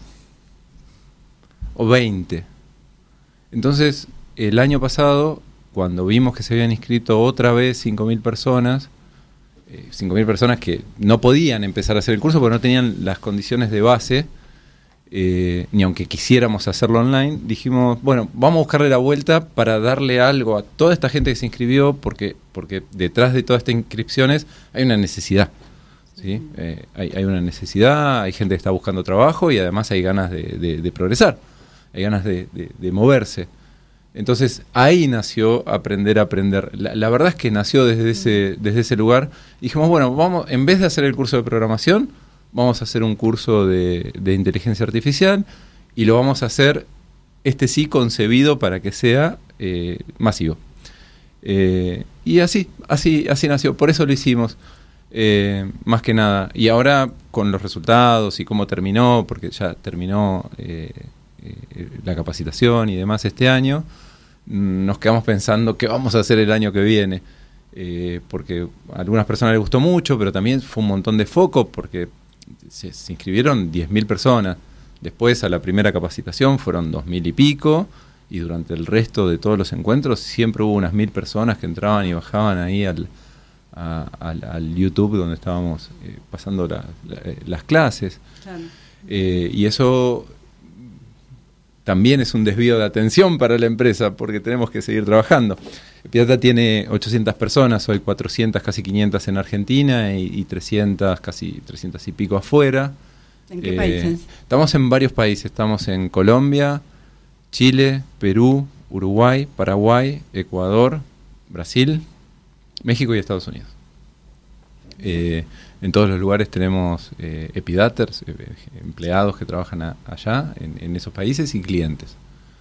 E: O veinte. Entonces, el año pasado, cuando vimos que se habían inscrito otra vez cinco mil personas, eh, cinco mil personas que no podían empezar a hacer el curso porque no tenían las condiciones de base, Eh, ni aunque quisiéramos hacerlo online, dijimos, bueno, vamos a buscarle la vuelta para darle algo a toda esta gente que se inscribió, porque porque detrás de todas estas inscripciones hay una necesidad, ¿sí? Eh, hay, hay una necesidad, hay gente que está buscando trabajo y además hay ganas de, de, de progresar, hay ganas de, de, de moverse. Entonces ahí nació Aprender a Aprender. La, la verdad es que nació desde ese, desde ese lugar. Dijimos, bueno, vamos, en vez de hacer el curso de programación, vamos a hacer un curso de, de inteligencia artificial y lo vamos a hacer, este sí, concebido para que sea eh, masivo. Eh, y así, así, así nació, por eso lo hicimos, eh, más que nada. Y ahora con los resultados y cómo terminó, porque ya terminó eh, eh, la capacitación y demás este año, nos quedamos pensando qué vamos a hacer el año que viene. Eh, porque a algunas personas les gustó mucho, pero también fue un montón de foco, porque Se, se inscribieron diez mil personas. Después a la primera capacitación fueron dos mil y pico, y durante el resto de todos los encuentros siempre hubo unas mil personas que entraban y bajaban ahí al, a, al, al YouTube donde estábamos eh, pasando la, la, las clases. Claro. Eh, y eso también es un desvío de atención para la empresa, porque tenemos que seguir trabajando. Epidata tiene ochocientas personas, hoy cuatrocientas, casi quinientas en Argentina y, y trescientas, casi trescientas y pico afuera.
D: ¿En qué
E: eh,
D: países?
E: Estamos en varios países, estamos en Colombia, Chile, Perú, Uruguay, Paraguay, Ecuador, Brasil, México y Estados Unidos. Eh, en todos los lugares tenemos eh, epidaters, eh, empleados que trabajan a, allá, en, en esos países, y clientes.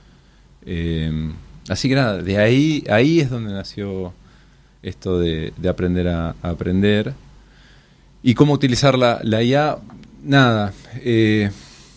E: Eh, Así que nada, de ahí ahí es donde nació esto de, de aprender a, a aprender. ¿Y cómo utilizar la, la I A? Nada. Eh,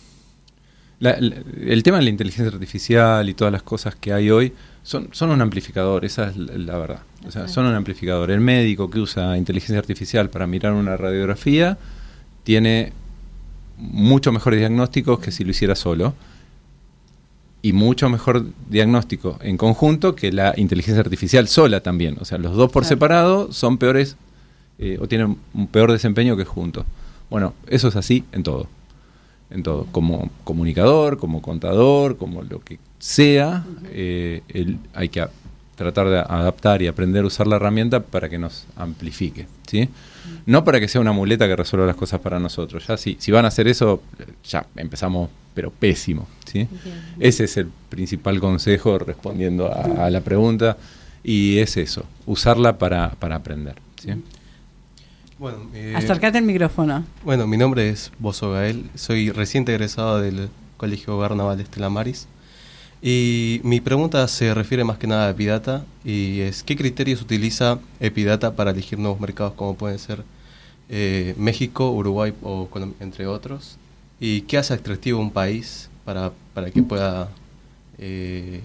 E: la, la, el tema de la inteligencia artificial y todas las cosas que hay hoy son, son un amplificador, esa es la, la verdad. O sea, son un amplificador. El médico que usa inteligencia artificial para mirar una radiografía tiene mucho mejores diagnósticos que si lo hiciera solo. y mucho mejor diagnóstico en conjunto que la inteligencia artificial sola también. O sea, los dos por claro. separado son peores eh, o tienen un peor desempeño que juntos. Bueno, eso es así en todo. En todo. Como comunicador, como contador, como lo que sea, eh, el, hay que a, tratar de adaptar y aprender a usar la herramienta para que nos amplifique, ¿sí? No para que sea una muleta que resuelva las cosas para nosotros. Ya si, si van a hacer eso, ya empezamos, pero pésimo, ¿sí? Ese es el principal consejo respondiendo a, a la pregunta, y es eso, usarla para, para aprender, ¿sí?
D: Bueno, eh, acércate al micrófono.
J: Bueno, mi nombre es Bozo Gael, soy reciente egresado del Colegio Naval Estela Maris. Y mi pregunta se refiere más que nada a Epidata, y es ¿qué criterios utiliza Epidata para elegir nuevos mercados como pueden ser eh, México, Uruguay o Colombia, entre otros? ¿Y qué hace atractivo un país para, para que pueda... Eh,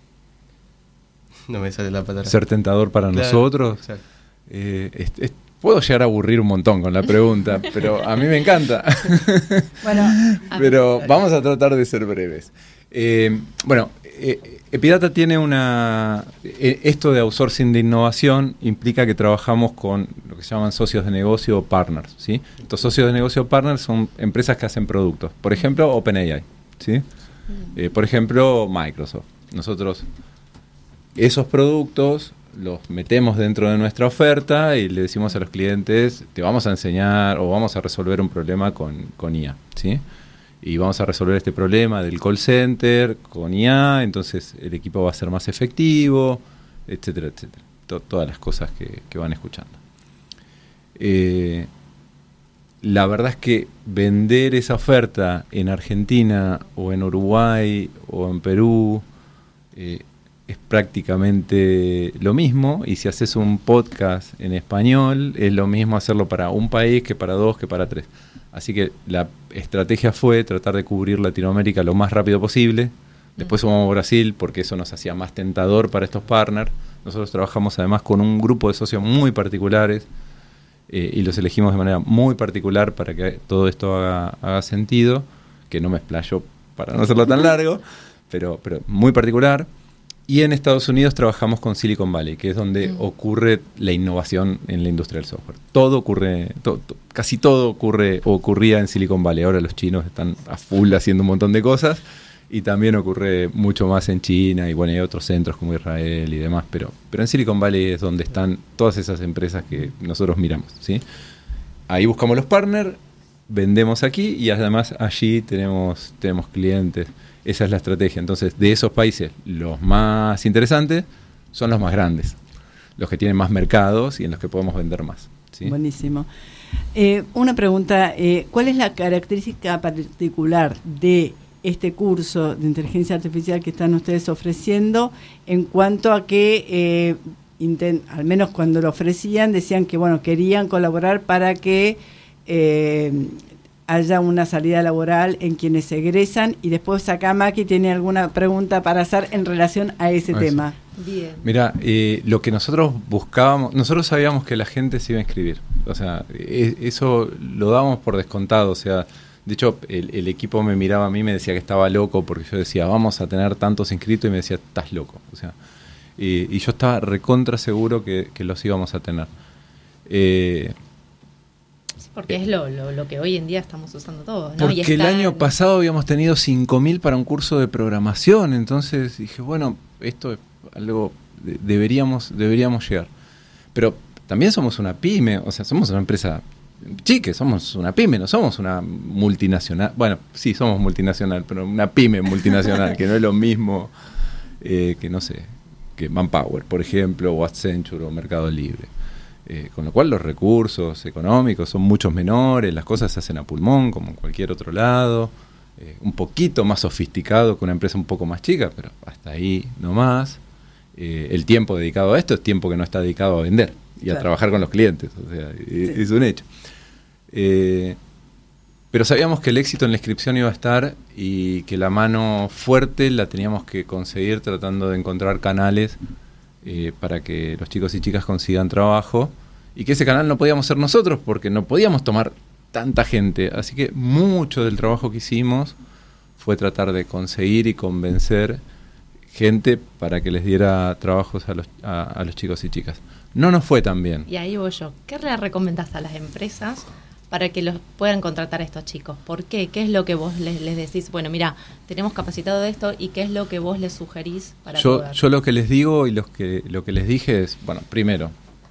J: no me sale la palabra.
E: Ser tentador para claro, nosotros? Eh, es, es, puedo llegar a aburrir un montón con la pregunta, pero a mí me encanta. Bueno, pero vamos a tratar de ser breves. Eh, bueno, eh, Epidata tiene una... Eh, esto de outsourcing de innovación implica que trabajamos con lo que se llaman socios de negocio o partners, ¿sí? Estos socios de negocio o partners son empresas que hacen productos. Por ejemplo, OpenAI, ¿sí? Eh, por ejemplo, Microsoft. Nosotros esos productos los metemos dentro de nuestra oferta y le decimos a los clientes, te vamos a enseñar o vamos a resolver un problema con, con I A, ¿sí? Y vamos a resolver este problema del call center con I A, entonces el equipo va a ser más efectivo, etcétera, etcétera. To- todas las cosas que, que van escuchando. Eh, la verdad es que vender esa oferta en Argentina o en Uruguay o en Perú eh, es prácticamente lo mismo, y si haces un podcast en español es lo mismo hacerlo para un país que para dos, que para tres. Así que la estrategia fue tratar de cubrir Latinoamérica lo más rápido posible. Después sumamos Brasil porque eso nos hacía más tentador para estos partners. Nosotros trabajamos además con un grupo de socios muy particulares eh, y los elegimos de manera muy particular para que todo esto haga, haga sentido, que no me explayo para no hacerlo tan largo, pero, pero muy particular. Y en Estados Unidos trabajamos con Silicon Valley, que es donde mm. ocurre la innovación en la industria del software. Todo ocurre, to, to, casi todo ocurre o ocurría en Silicon Valley. Ahora los chinos están a full haciendo un montón de cosas, y también ocurre mucho más en China, y bueno, hay otros centros como Israel y demás, pero, pero en Silicon Valley es donde están todas esas empresas que nosotros miramos, ¿sí? Ahí buscamos los partners, vendemos aquí, y además allí tenemos, tenemos clientes. Esa es la estrategia. Entonces, de esos países, los más interesantes son los más grandes, los que tienen más mercados y en los que podemos vender más, ¿sí?
D: Buenísimo. Eh, una pregunta, eh, ¿cuál es la característica particular de este curso de inteligencia artificial que están ustedes ofreciendo en cuanto a que, eh, intent- al menos cuando lo ofrecían, decían que bueno querían colaborar para que... Eh, haya una salida laboral en quienes egresan? Y después acá Maki tiene alguna pregunta para hacer en relación a ese a tema.
E: Bien. Mira, eh, lo que nosotros buscábamos, nosotros sabíamos que la gente se iba a inscribir, o sea, es, eso lo dábamos por descontado, o sea, de hecho el, el equipo me miraba a mí y me decía que estaba loco, porque yo decía, vamos a tener tantos inscritos, y me decía, estás loco, o sea, y, y yo estaba recontra seguro que, que los íbamos a tener. Eh,
K: Porque es lo, lo, lo que hoy en día estamos usando todos, ¿no?
E: Porque
K: y está...
E: el año pasado habíamos tenido cinco mil para un curso de programación, entonces dije, bueno, esto es algo, de, deberíamos, deberíamos llegar. Pero también somos una pyme, o sea, somos una empresa chique, somos una pyme, no somos una multinacional. Bueno, sí, somos multinacional, pero una pyme multinacional, que no es lo mismo eh, que, no sé, que Manpower, por ejemplo, o Accenture o Mercado Libre. Eh, con lo cual los recursos económicos son muchos menores, las cosas se hacen a pulmón como en cualquier otro lado, eh, un poquito más sofisticado que una empresa un poco más chica, pero hasta ahí no más. Eh, el tiempo dedicado a esto es tiempo que no está dedicado a vender y claro. a trabajar con los clientes, o sea, sí. es un hecho. Eh, pero sabíamos que el éxito en la inscripción iba a estar, y que la mano fuerte la teníamos que conseguir tratando de encontrar canales Eh, para que los chicos y chicas consigan trabajo, y que ese canal no podíamos ser nosotros porque no podíamos tomar tanta gente, así que mucho del trabajo que hicimos fue tratar de conseguir y convencer gente para que les diera trabajos a los, a, a los chicos y chicas. No nos fue tan bien.
K: Y ahí voy yo. ¿Qué le recomendás a las empresas para que los puedan contratar a estos chicos? ¿Por qué? ¿Qué es lo que vos les, les decís? Bueno, mira, tenemos capacitado de esto, ¿y qué es lo que vos les sugerís para
E: yo,
K: poder?
E: Yo lo que les digo y los que, lo que les dije es, bueno, primero,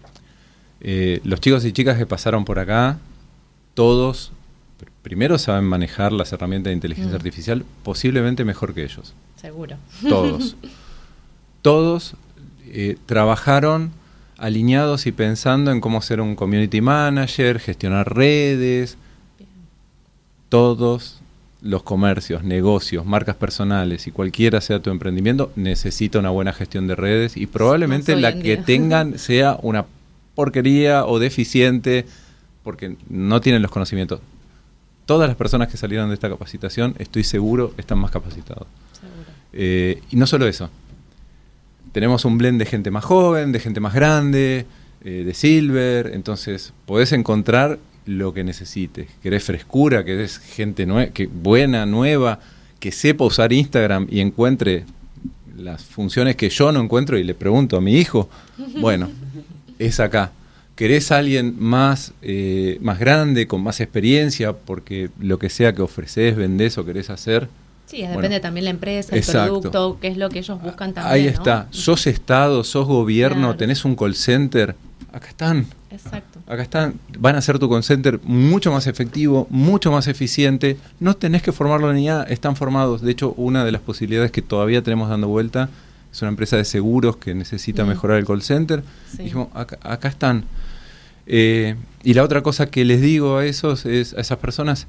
E: eh, los chicos y chicas que pasaron por acá, todos, pr- primero saben manejar las herramientas de inteligencia
K: Mm.
E: artificial posiblemente mejor que ellos.
K: Seguro.
E: Todos. Todos eh, trabajaron alineados y pensando en cómo ser un community manager, gestionar redes.
K: Bien.
E: Todos los comercios, negocios, marcas personales y cualquiera sea tu emprendimiento, necesita una buena gestión de redes y probablemente
K: Más hoy
E: la
K: en
E: que
K: día.
E: tengan sea una porquería o deficiente porque no tienen los conocimientos. Todas las personas que salieron de esta capacitación, estoy seguro, están más capacitados.
K: Seguro.
E: Eh, y no solo eso. Tenemos un blend de gente más joven, de gente más grande, eh, de silver, entonces podés encontrar lo que necesites. Querés frescura, querés gente nue- que buena, nueva, que sepa usar Instagram y encuentre las funciones que yo no encuentro y le pregunto a mi hijo, bueno, es acá. ¿Querés a alguien más, eh, más grande, con más experiencia, porque lo que sea que ofreces, vendés o querés hacer?
K: Sí, depende
E: Bueno,
K: también la empresa, el
E: exacto.
K: producto, qué es lo que ellos buscan también.
E: Ahí
K: ¿no?
E: está. Sos Estado, sos gobierno,
K: Claro.
E: tenés un call center. Acá están.
K: Exacto.
E: Acá están. Van a hacer tu call center mucho más efectivo, mucho más eficiente. No tenés que formarlo ni nada. Están formados. De hecho, una de las posibilidades que todavía tenemos dando vuelta es una empresa de seguros que necesita
K: Mm.
E: mejorar el call center.
K: Sí.
E: Dijimos, acá, acá están. Eh, y la otra cosa que les digo a esos es a esas personas,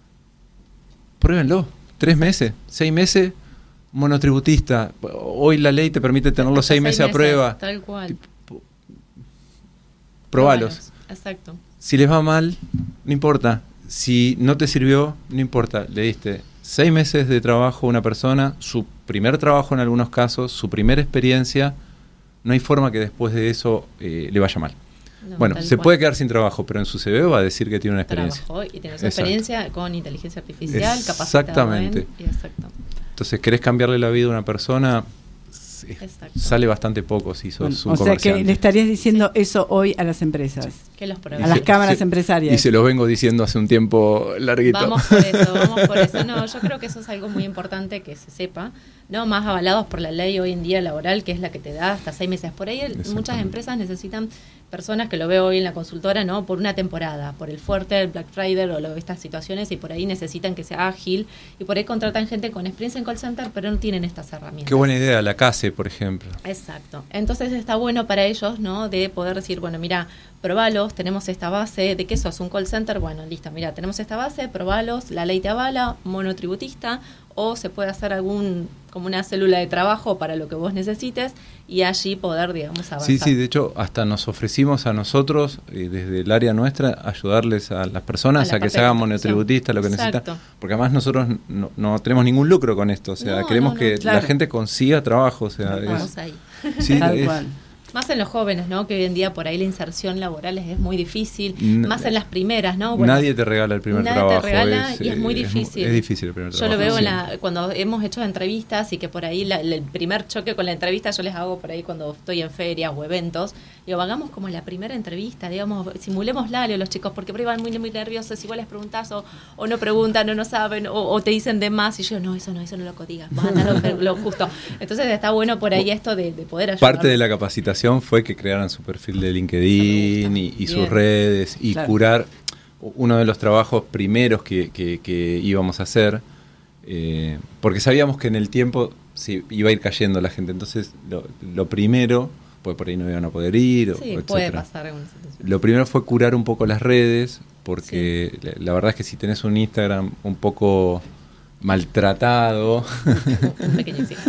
E: pruébenlo. Tres meses, seis meses, monotributista. Hoy la ley te permite tenerlo
K: Hasta
E: seis meses a prueba.
K: Tal cual.
E: Probalos.
K: Exacto.
E: Si les va mal, no importa. Si no te sirvió, no importa. Le diste seis meses de trabajo a una persona, su primer trabajo en algunos casos, su primera experiencia. No hay forma que después de eso eh, le vaya mal.
K: No,
E: bueno,
K: tal
E: se
K: cual.
E: puede quedar sin trabajo, pero en su C V va a decir que tiene una experiencia.
K: Trabajó y tiene su
E: Exacto.
K: experiencia con inteligencia artificial, capacitado
E: Exactamente.
K: en... y Exacto.
E: Entonces, ¿querés cambiarle la vida a una persona? Sí,
K: Exacto.
E: sale bastante poco si sos
D: Bueno,
E: un
D: o sea
E: comerciante.
D: que le estarías diciendo eso hoy a las empresas,
K: Que los
D: a
K: prueben.
D: las
E: se-
D: cámaras
E: se-
D: empresarias.
E: Y se lo vengo diciendo hace un tiempo larguito.
K: Vamos por eso, vamos por eso. No, yo creo que eso es algo muy importante que se sepa, no más avalados por la ley hoy en día laboral, que es la que te da hasta seis meses. Por ahí el- muchas
E: Exactamente.
K: empresas necesitan personas, que lo veo hoy en la consultora, no por una temporada, por el fuerte, el Black Friday o lo, estas situaciones, y por ahí necesitan que sea ágil, y por ahí contratan gente con experiencia en call center, pero no tienen estas herramientas.
E: Qué buena idea, la C A S E, por ejemplo.
K: Exacto. Entonces está bueno para ellos, ¿no? De poder decir, bueno, mira, probalos, tenemos esta base, ¿de qué sos? ¿Un call center? Bueno, listo, mira, tenemos esta base, probalos, la ley te avala, monotributista, o se puede hacer algún, como una célula de trabajo para lo que vos necesites, y allí poder, digamos, avanzar.
E: Sí, sí, de hecho, hasta nos ofrecimos a nosotros, eh, desde el área nuestra, ayudarles a las personas
K: A
E: a,
K: la
E: que se
K: parte de
E: hagan
K: la
E: monotributistas, lo que
K: Exacto.
E: necesitan. Porque además nosotros no, no tenemos ningún lucro con esto, o sea,
K: No,
E: queremos
K: no, no,
E: que
D: claro.
E: la gente consiga trabajo, o sea,
K: Vamos
E: es,
K: ahí.
E: sí,
D: Tal
E: es-
D: cual.
K: Más en los jóvenes, ¿no? Que hoy en día por ahí la inserción laboral es, es muy difícil,
E: N-
K: más en las primeras, ¿no? Bueno,
E: nadie te regala el primer
K: nadie te
E: trabajo.
K: regala y es muy
E: eh,
K: difícil.
E: Es, difícil el primer
K: Yo
E: trabajo.
K: lo veo en
E: siempre.
K: la, cuando hemos hecho entrevistas y que por ahí la- el primer choque con la entrevista yo les hago por ahí cuando estoy en ferias o eventos. Digo, hagamos como la primera entrevista, digamos, simulémosla a los chicos, porque por ahí van muy, muy nerviosos, igual les preguntas o, o no preguntan o no saben o, o te dicen de más y yo, no, eso no, eso no lo digas, vas a dar lo, lo justo. Entonces está bueno por ahí esto de, de poder ayudar.
E: Parte de la capacitación fue que crearan su perfil de LinkedIn y, y sus
D: Bien.
E: redes y
D: Claro.
E: curar uno de los trabajos primeros que, que- que íbamos a hacer, eh, porque sabíamos que en el tiempo sí, iba a ir cayendo la gente. Entonces, lo, lo primero, pues por ahí no iban a poder ir, o-
K: Sí,
E: o
K: puede
E: etcétera.
K: pasar en una situación.
E: Lo primero fue curar un poco las redes, porque la, la verdad es que si tenés un Instagram un poco maltratado,
K: Un pequeño sí.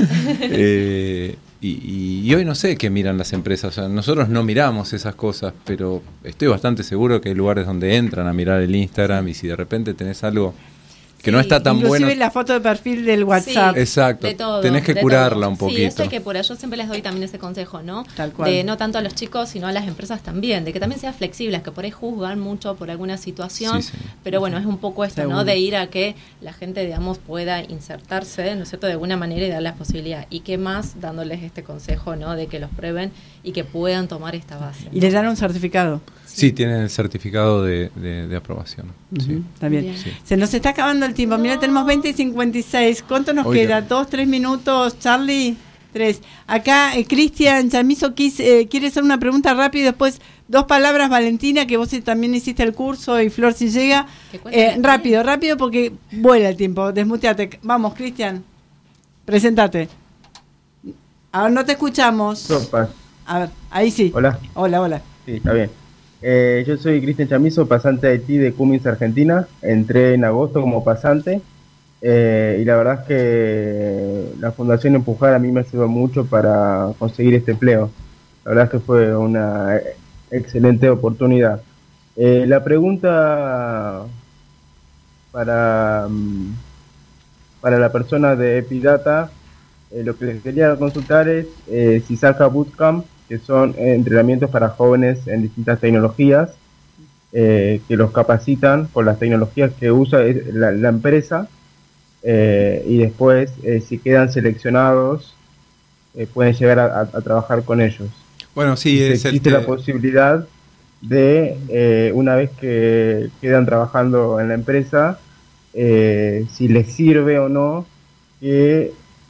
E: eh, y, y- y hoy no sé qué miran las empresas. O sea, nosotros no miramos esas cosas, pero estoy bastante seguro que hay lugares donde entran a mirar el Instagram y si de repente tenés algo que no está tan
D: inclusive
E: bueno.
D: la foto de perfil del WhatsApp.
K: Sí,
E: Exacto,
K: de todo,
E: tenés que
K: de
E: curarla
K: todo.
E: un poquito.
K: Sí, eso hay que curar. Yo siempre les doy también ese consejo, ¿no?
D: Tal cual.
K: De no tanto a los chicos, sino a las empresas también, de que también sean flexibles, que por ahí juzgan mucho por alguna situación,
E: Sí, sí.
K: pero bueno, es un poco esto,
D: Seguro.
K: ¿no? De ir a que la gente, digamos, pueda insertarse, ¿no es cierto?, de alguna manera y dar la posibilidad. Y qué más dándoles este consejo, ¿no?, de que los prueben y que puedan tomar esta base.
D: Y les dan un certificado.
E: Sí, tienen el certificado de, de, de aprobación. Sí.
D: Ujú, está bien.
K: Bien.
E: Sí.
D: Se nos está acabando el tiempo. Mira, tenemos veinte y cincuenta y seis. ¿Cuánto nos
E: Oiga.
D: queda? ¿Dos, tres minutos, Charlie? Tres. Acá, eh, Cristian Chamizo quis, eh, quiere hacer una pregunta rápida y después dos palabras, Valentina, que vos también hiciste el curso, y Flor si llega.
K: Que cuente
D: Eh,
K: la
D: rápido, rápido, porque vuela el tiempo. Desmuteate. Vamos, Cristian. Preséntate. A ver, no te escuchamos.
L: Sopas.
D: A ver, ahí sí.
L: Hola.
D: Hola, hola.
L: Sí, está bien. Eh, yo soy Cristian Chamizo, pasante de Haití de Cummins, Argentina. Entré en agosto como pasante eh, y la verdad es que la Fundación Empujar a mí me sirvió mucho para conseguir este empleo. La verdad es que fue una excelente oportunidad. Eh, la pregunta para, mm, para la persona de Epidata, eh, lo que les quería consultar es eh, si saca bootcamp, que son eh, entrenamientos para jóvenes en distintas tecnologías, eh, que los capacitan con las tecnologías que usa la, la empresa, eh, y después, eh, si quedan seleccionados, eh, pueden llegar a, a, a trabajar con ellos.
E: Bueno, sí,
L: Y si
E: es el
L: existe
E: que-
L: la posibilidad de, eh, una vez que quedan trabajando en la empresa, eh, si les sirve o no, que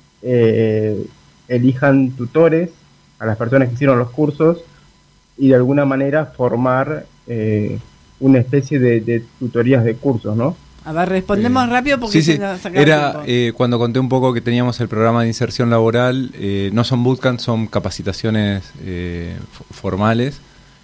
L: eh, elijan tutores a las personas que hicieron los cursos y de alguna manera formar eh, una especie de, de tutorías de cursos, ¿no?
D: A ver, respondemos
E: Eh,
D: rápido porque
E: sí, sí.
D: se nos acaba el
E: Era
D: tiempo.
E: eh, cuando conté un poco que teníamos el programa de inserción laboral, eh, no son bootcamps, son capacitaciones eh, f- formales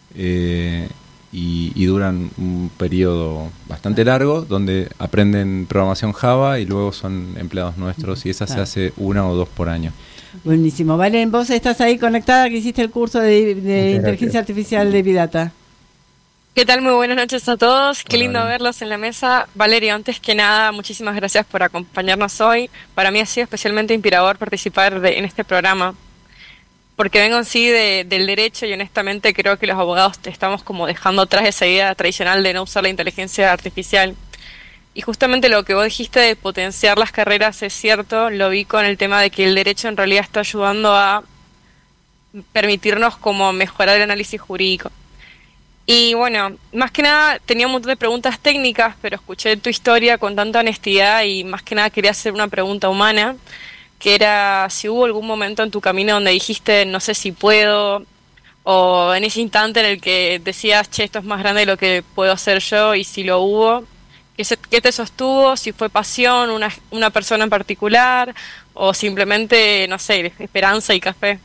E: eh, y, y duran un periodo bastante largo donde aprenden programación Java y luego son empleados nuestros y esa se
D: Claro.
E: hace una o dos por año.
D: Buenísimo. Valen, vos estás ahí conectada, que hiciste el curso de, de
L: gracias.
D: inteligencia artificial de Vidata.
M: ¿Qué tal? Muy buenas noches a todos. Qué
E: Hola,
M: lindo
E: Valen.
M: verlos en la mesa. Valerio, antes que nada, muchísimas gracias por acompañarnos hoy. Para mí ha sido especialmente inspirador participar de- en este programa, porque vengo en sí de- del derecho y honestamente creo que los abogados estamos como dejando atrás esa idea tradicional de no usar la inteligencia artificial. Y justamente lo que vos dijiste de potenciar las carreras es cierto, lo vi con el tema de que el derecho en realidad está ayudando a permitirnos como mejorar el análisis jurídico. Y bueno, más que nada tenía un montón de preguntas técnicas, pero escuché tu historia con tanta honestidad y más que nada quería hacer una pregunta humana, que era si hubo algún momento en tu camino donde dijiste no sé si puedo, o en ese instante en el que decías, che, esto es más grande de lo que puedo hacer yo, y si lo hubo, ¿qué, se- qué te sostuvo? Si fue pasión, una, una persona en particular, o simplemente, no sé, esperanza y café.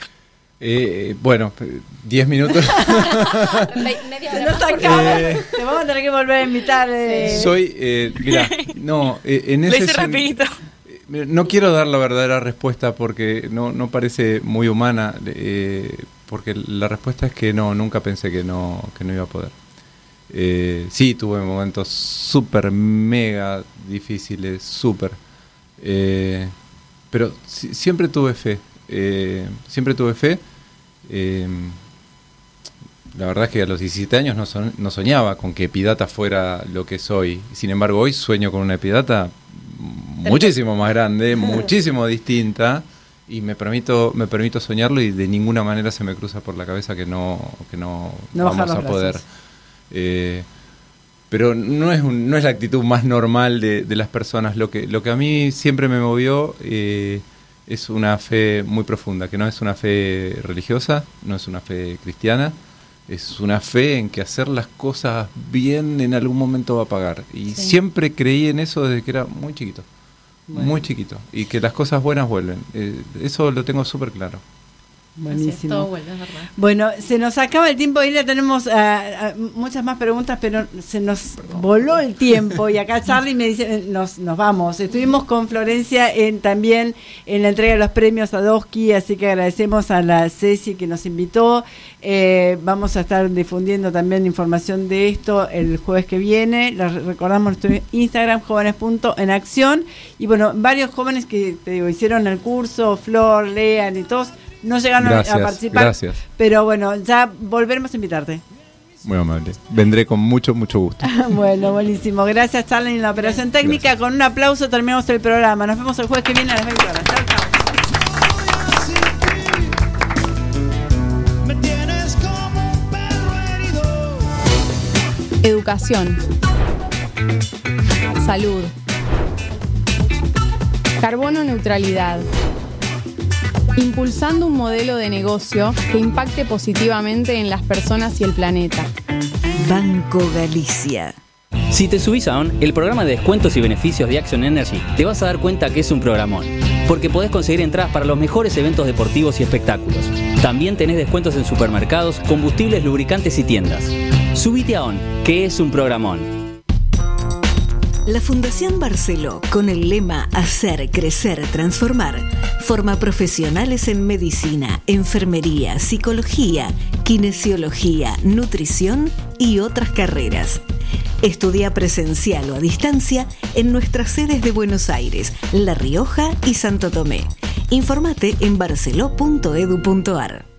E: Eh, bueno, diez minutos.
K: Me- media
D: Se
K: hora
D: nos
K: más, por
D: acaba.
K: favor.
E: Eh,
D: Te vamos a tener que volver a invitar. eh.
E: Soy, eh, mira, no, eh, en
M: Lo
E: ese
M: hice
E: sen-
M: rapidito.
E: Mira, no quiero dar la verdadera respuesta porque no, no parece muy humana, eh, porque la respuesta es que no, nunca pensé que no, que no iba a poder. Eh, sí, tuve momentos súper, mega difíciles, súper. Eh, pero si- siempre tuve fe, eh, siempre tuve fe. Eh, la verdad es que a los diecisiete años no, son- no soñaba con que Epidata fuera lo que soy. Sin embargo, hoy sueño con una Epidata muchísimo más grande, muchísimo distinta, y me permito me permito soñarlo y de ninguna manera se me cruza por la cabeza que no que no,
D: No bajar
E: vamos
D: los
E: a poder.
D: brazos.
E: Eh, pero no es un- no es la actitud más normal de, de las personas. Lo que lo que a mí siempre me movió eh, es una fe muy profunda, que no es una fe religiosa, no es una fe cristiana. Es una fe en que hacer las cosas bien en algún momento va a pagar. Y
D: Sí.
E: siempre creí en eso desde que era muy chiquito.
D: Bueno.
E: Muy chiquito. Y que las cosas buenas vuelven. Eh, eso lo tengo súper claro.
D: Buenísimo.
K: Todo vuelve, es verdad.
D: Bueno, se nos acaba el tiempo y ya tenemos uh, uh, muchas más preguntas, pero se nos voló el tiempo y acá Charlie me dice, nos, nos vamos. Estuvimos con Florencia en, también en la entrega de los premios Sadowski, así que agradecemos a la Ceci que nos invitó. Eh, vamos a estar difundiendo también información de esto el jueves que viene. Les recordamos nuestro Instagram, jóvenes punto en acción. Y bueno, varios jóvenes que te digo, hicieron el curso, Flor, Lean y todos, no llegaron
E: gracias,
D: a participar,
E: gracias.
D: Pero bueno, ya volveremos a invitarte.
E: Muy amable. Vendré con mucho, mucho gusto.
D: Bueno, buenísimo. Gracias, Charlie, en la operación técnica. Gracias. Con un aplauso terminamos el programa. Nos vemos el jueves que viene a las veinte horas. Chao, chao.
C: Educación. Salud. Carbono neutralidad. Impulsando un modelo de negocio que impacte positivamente en las personas y el planeta.
B: Banco Galicia.
A: Si te subís a ON, el programa de descuentos y beneficios de Action Energy, te vas a dar cuenta que es un programón. Porque podés conseguir entradas para los mejores eventos deportivos y espectáculos. También tenés descuentos en supermercados, combustibles, lubricantes y tiendas. Subite a ON, que es un programón.
B: La Fundación Barceló, con el lema Hacer, Crecer, Transformar, forma profesionales en medicina, enfermería, psicología, kinesiología, nutrición y otras carreras. Estudia presencial o a distancia en nuestras sedes de Buenos Aires, La Rioja y Santo Tomé. Informate en barceló punto edu punto ar.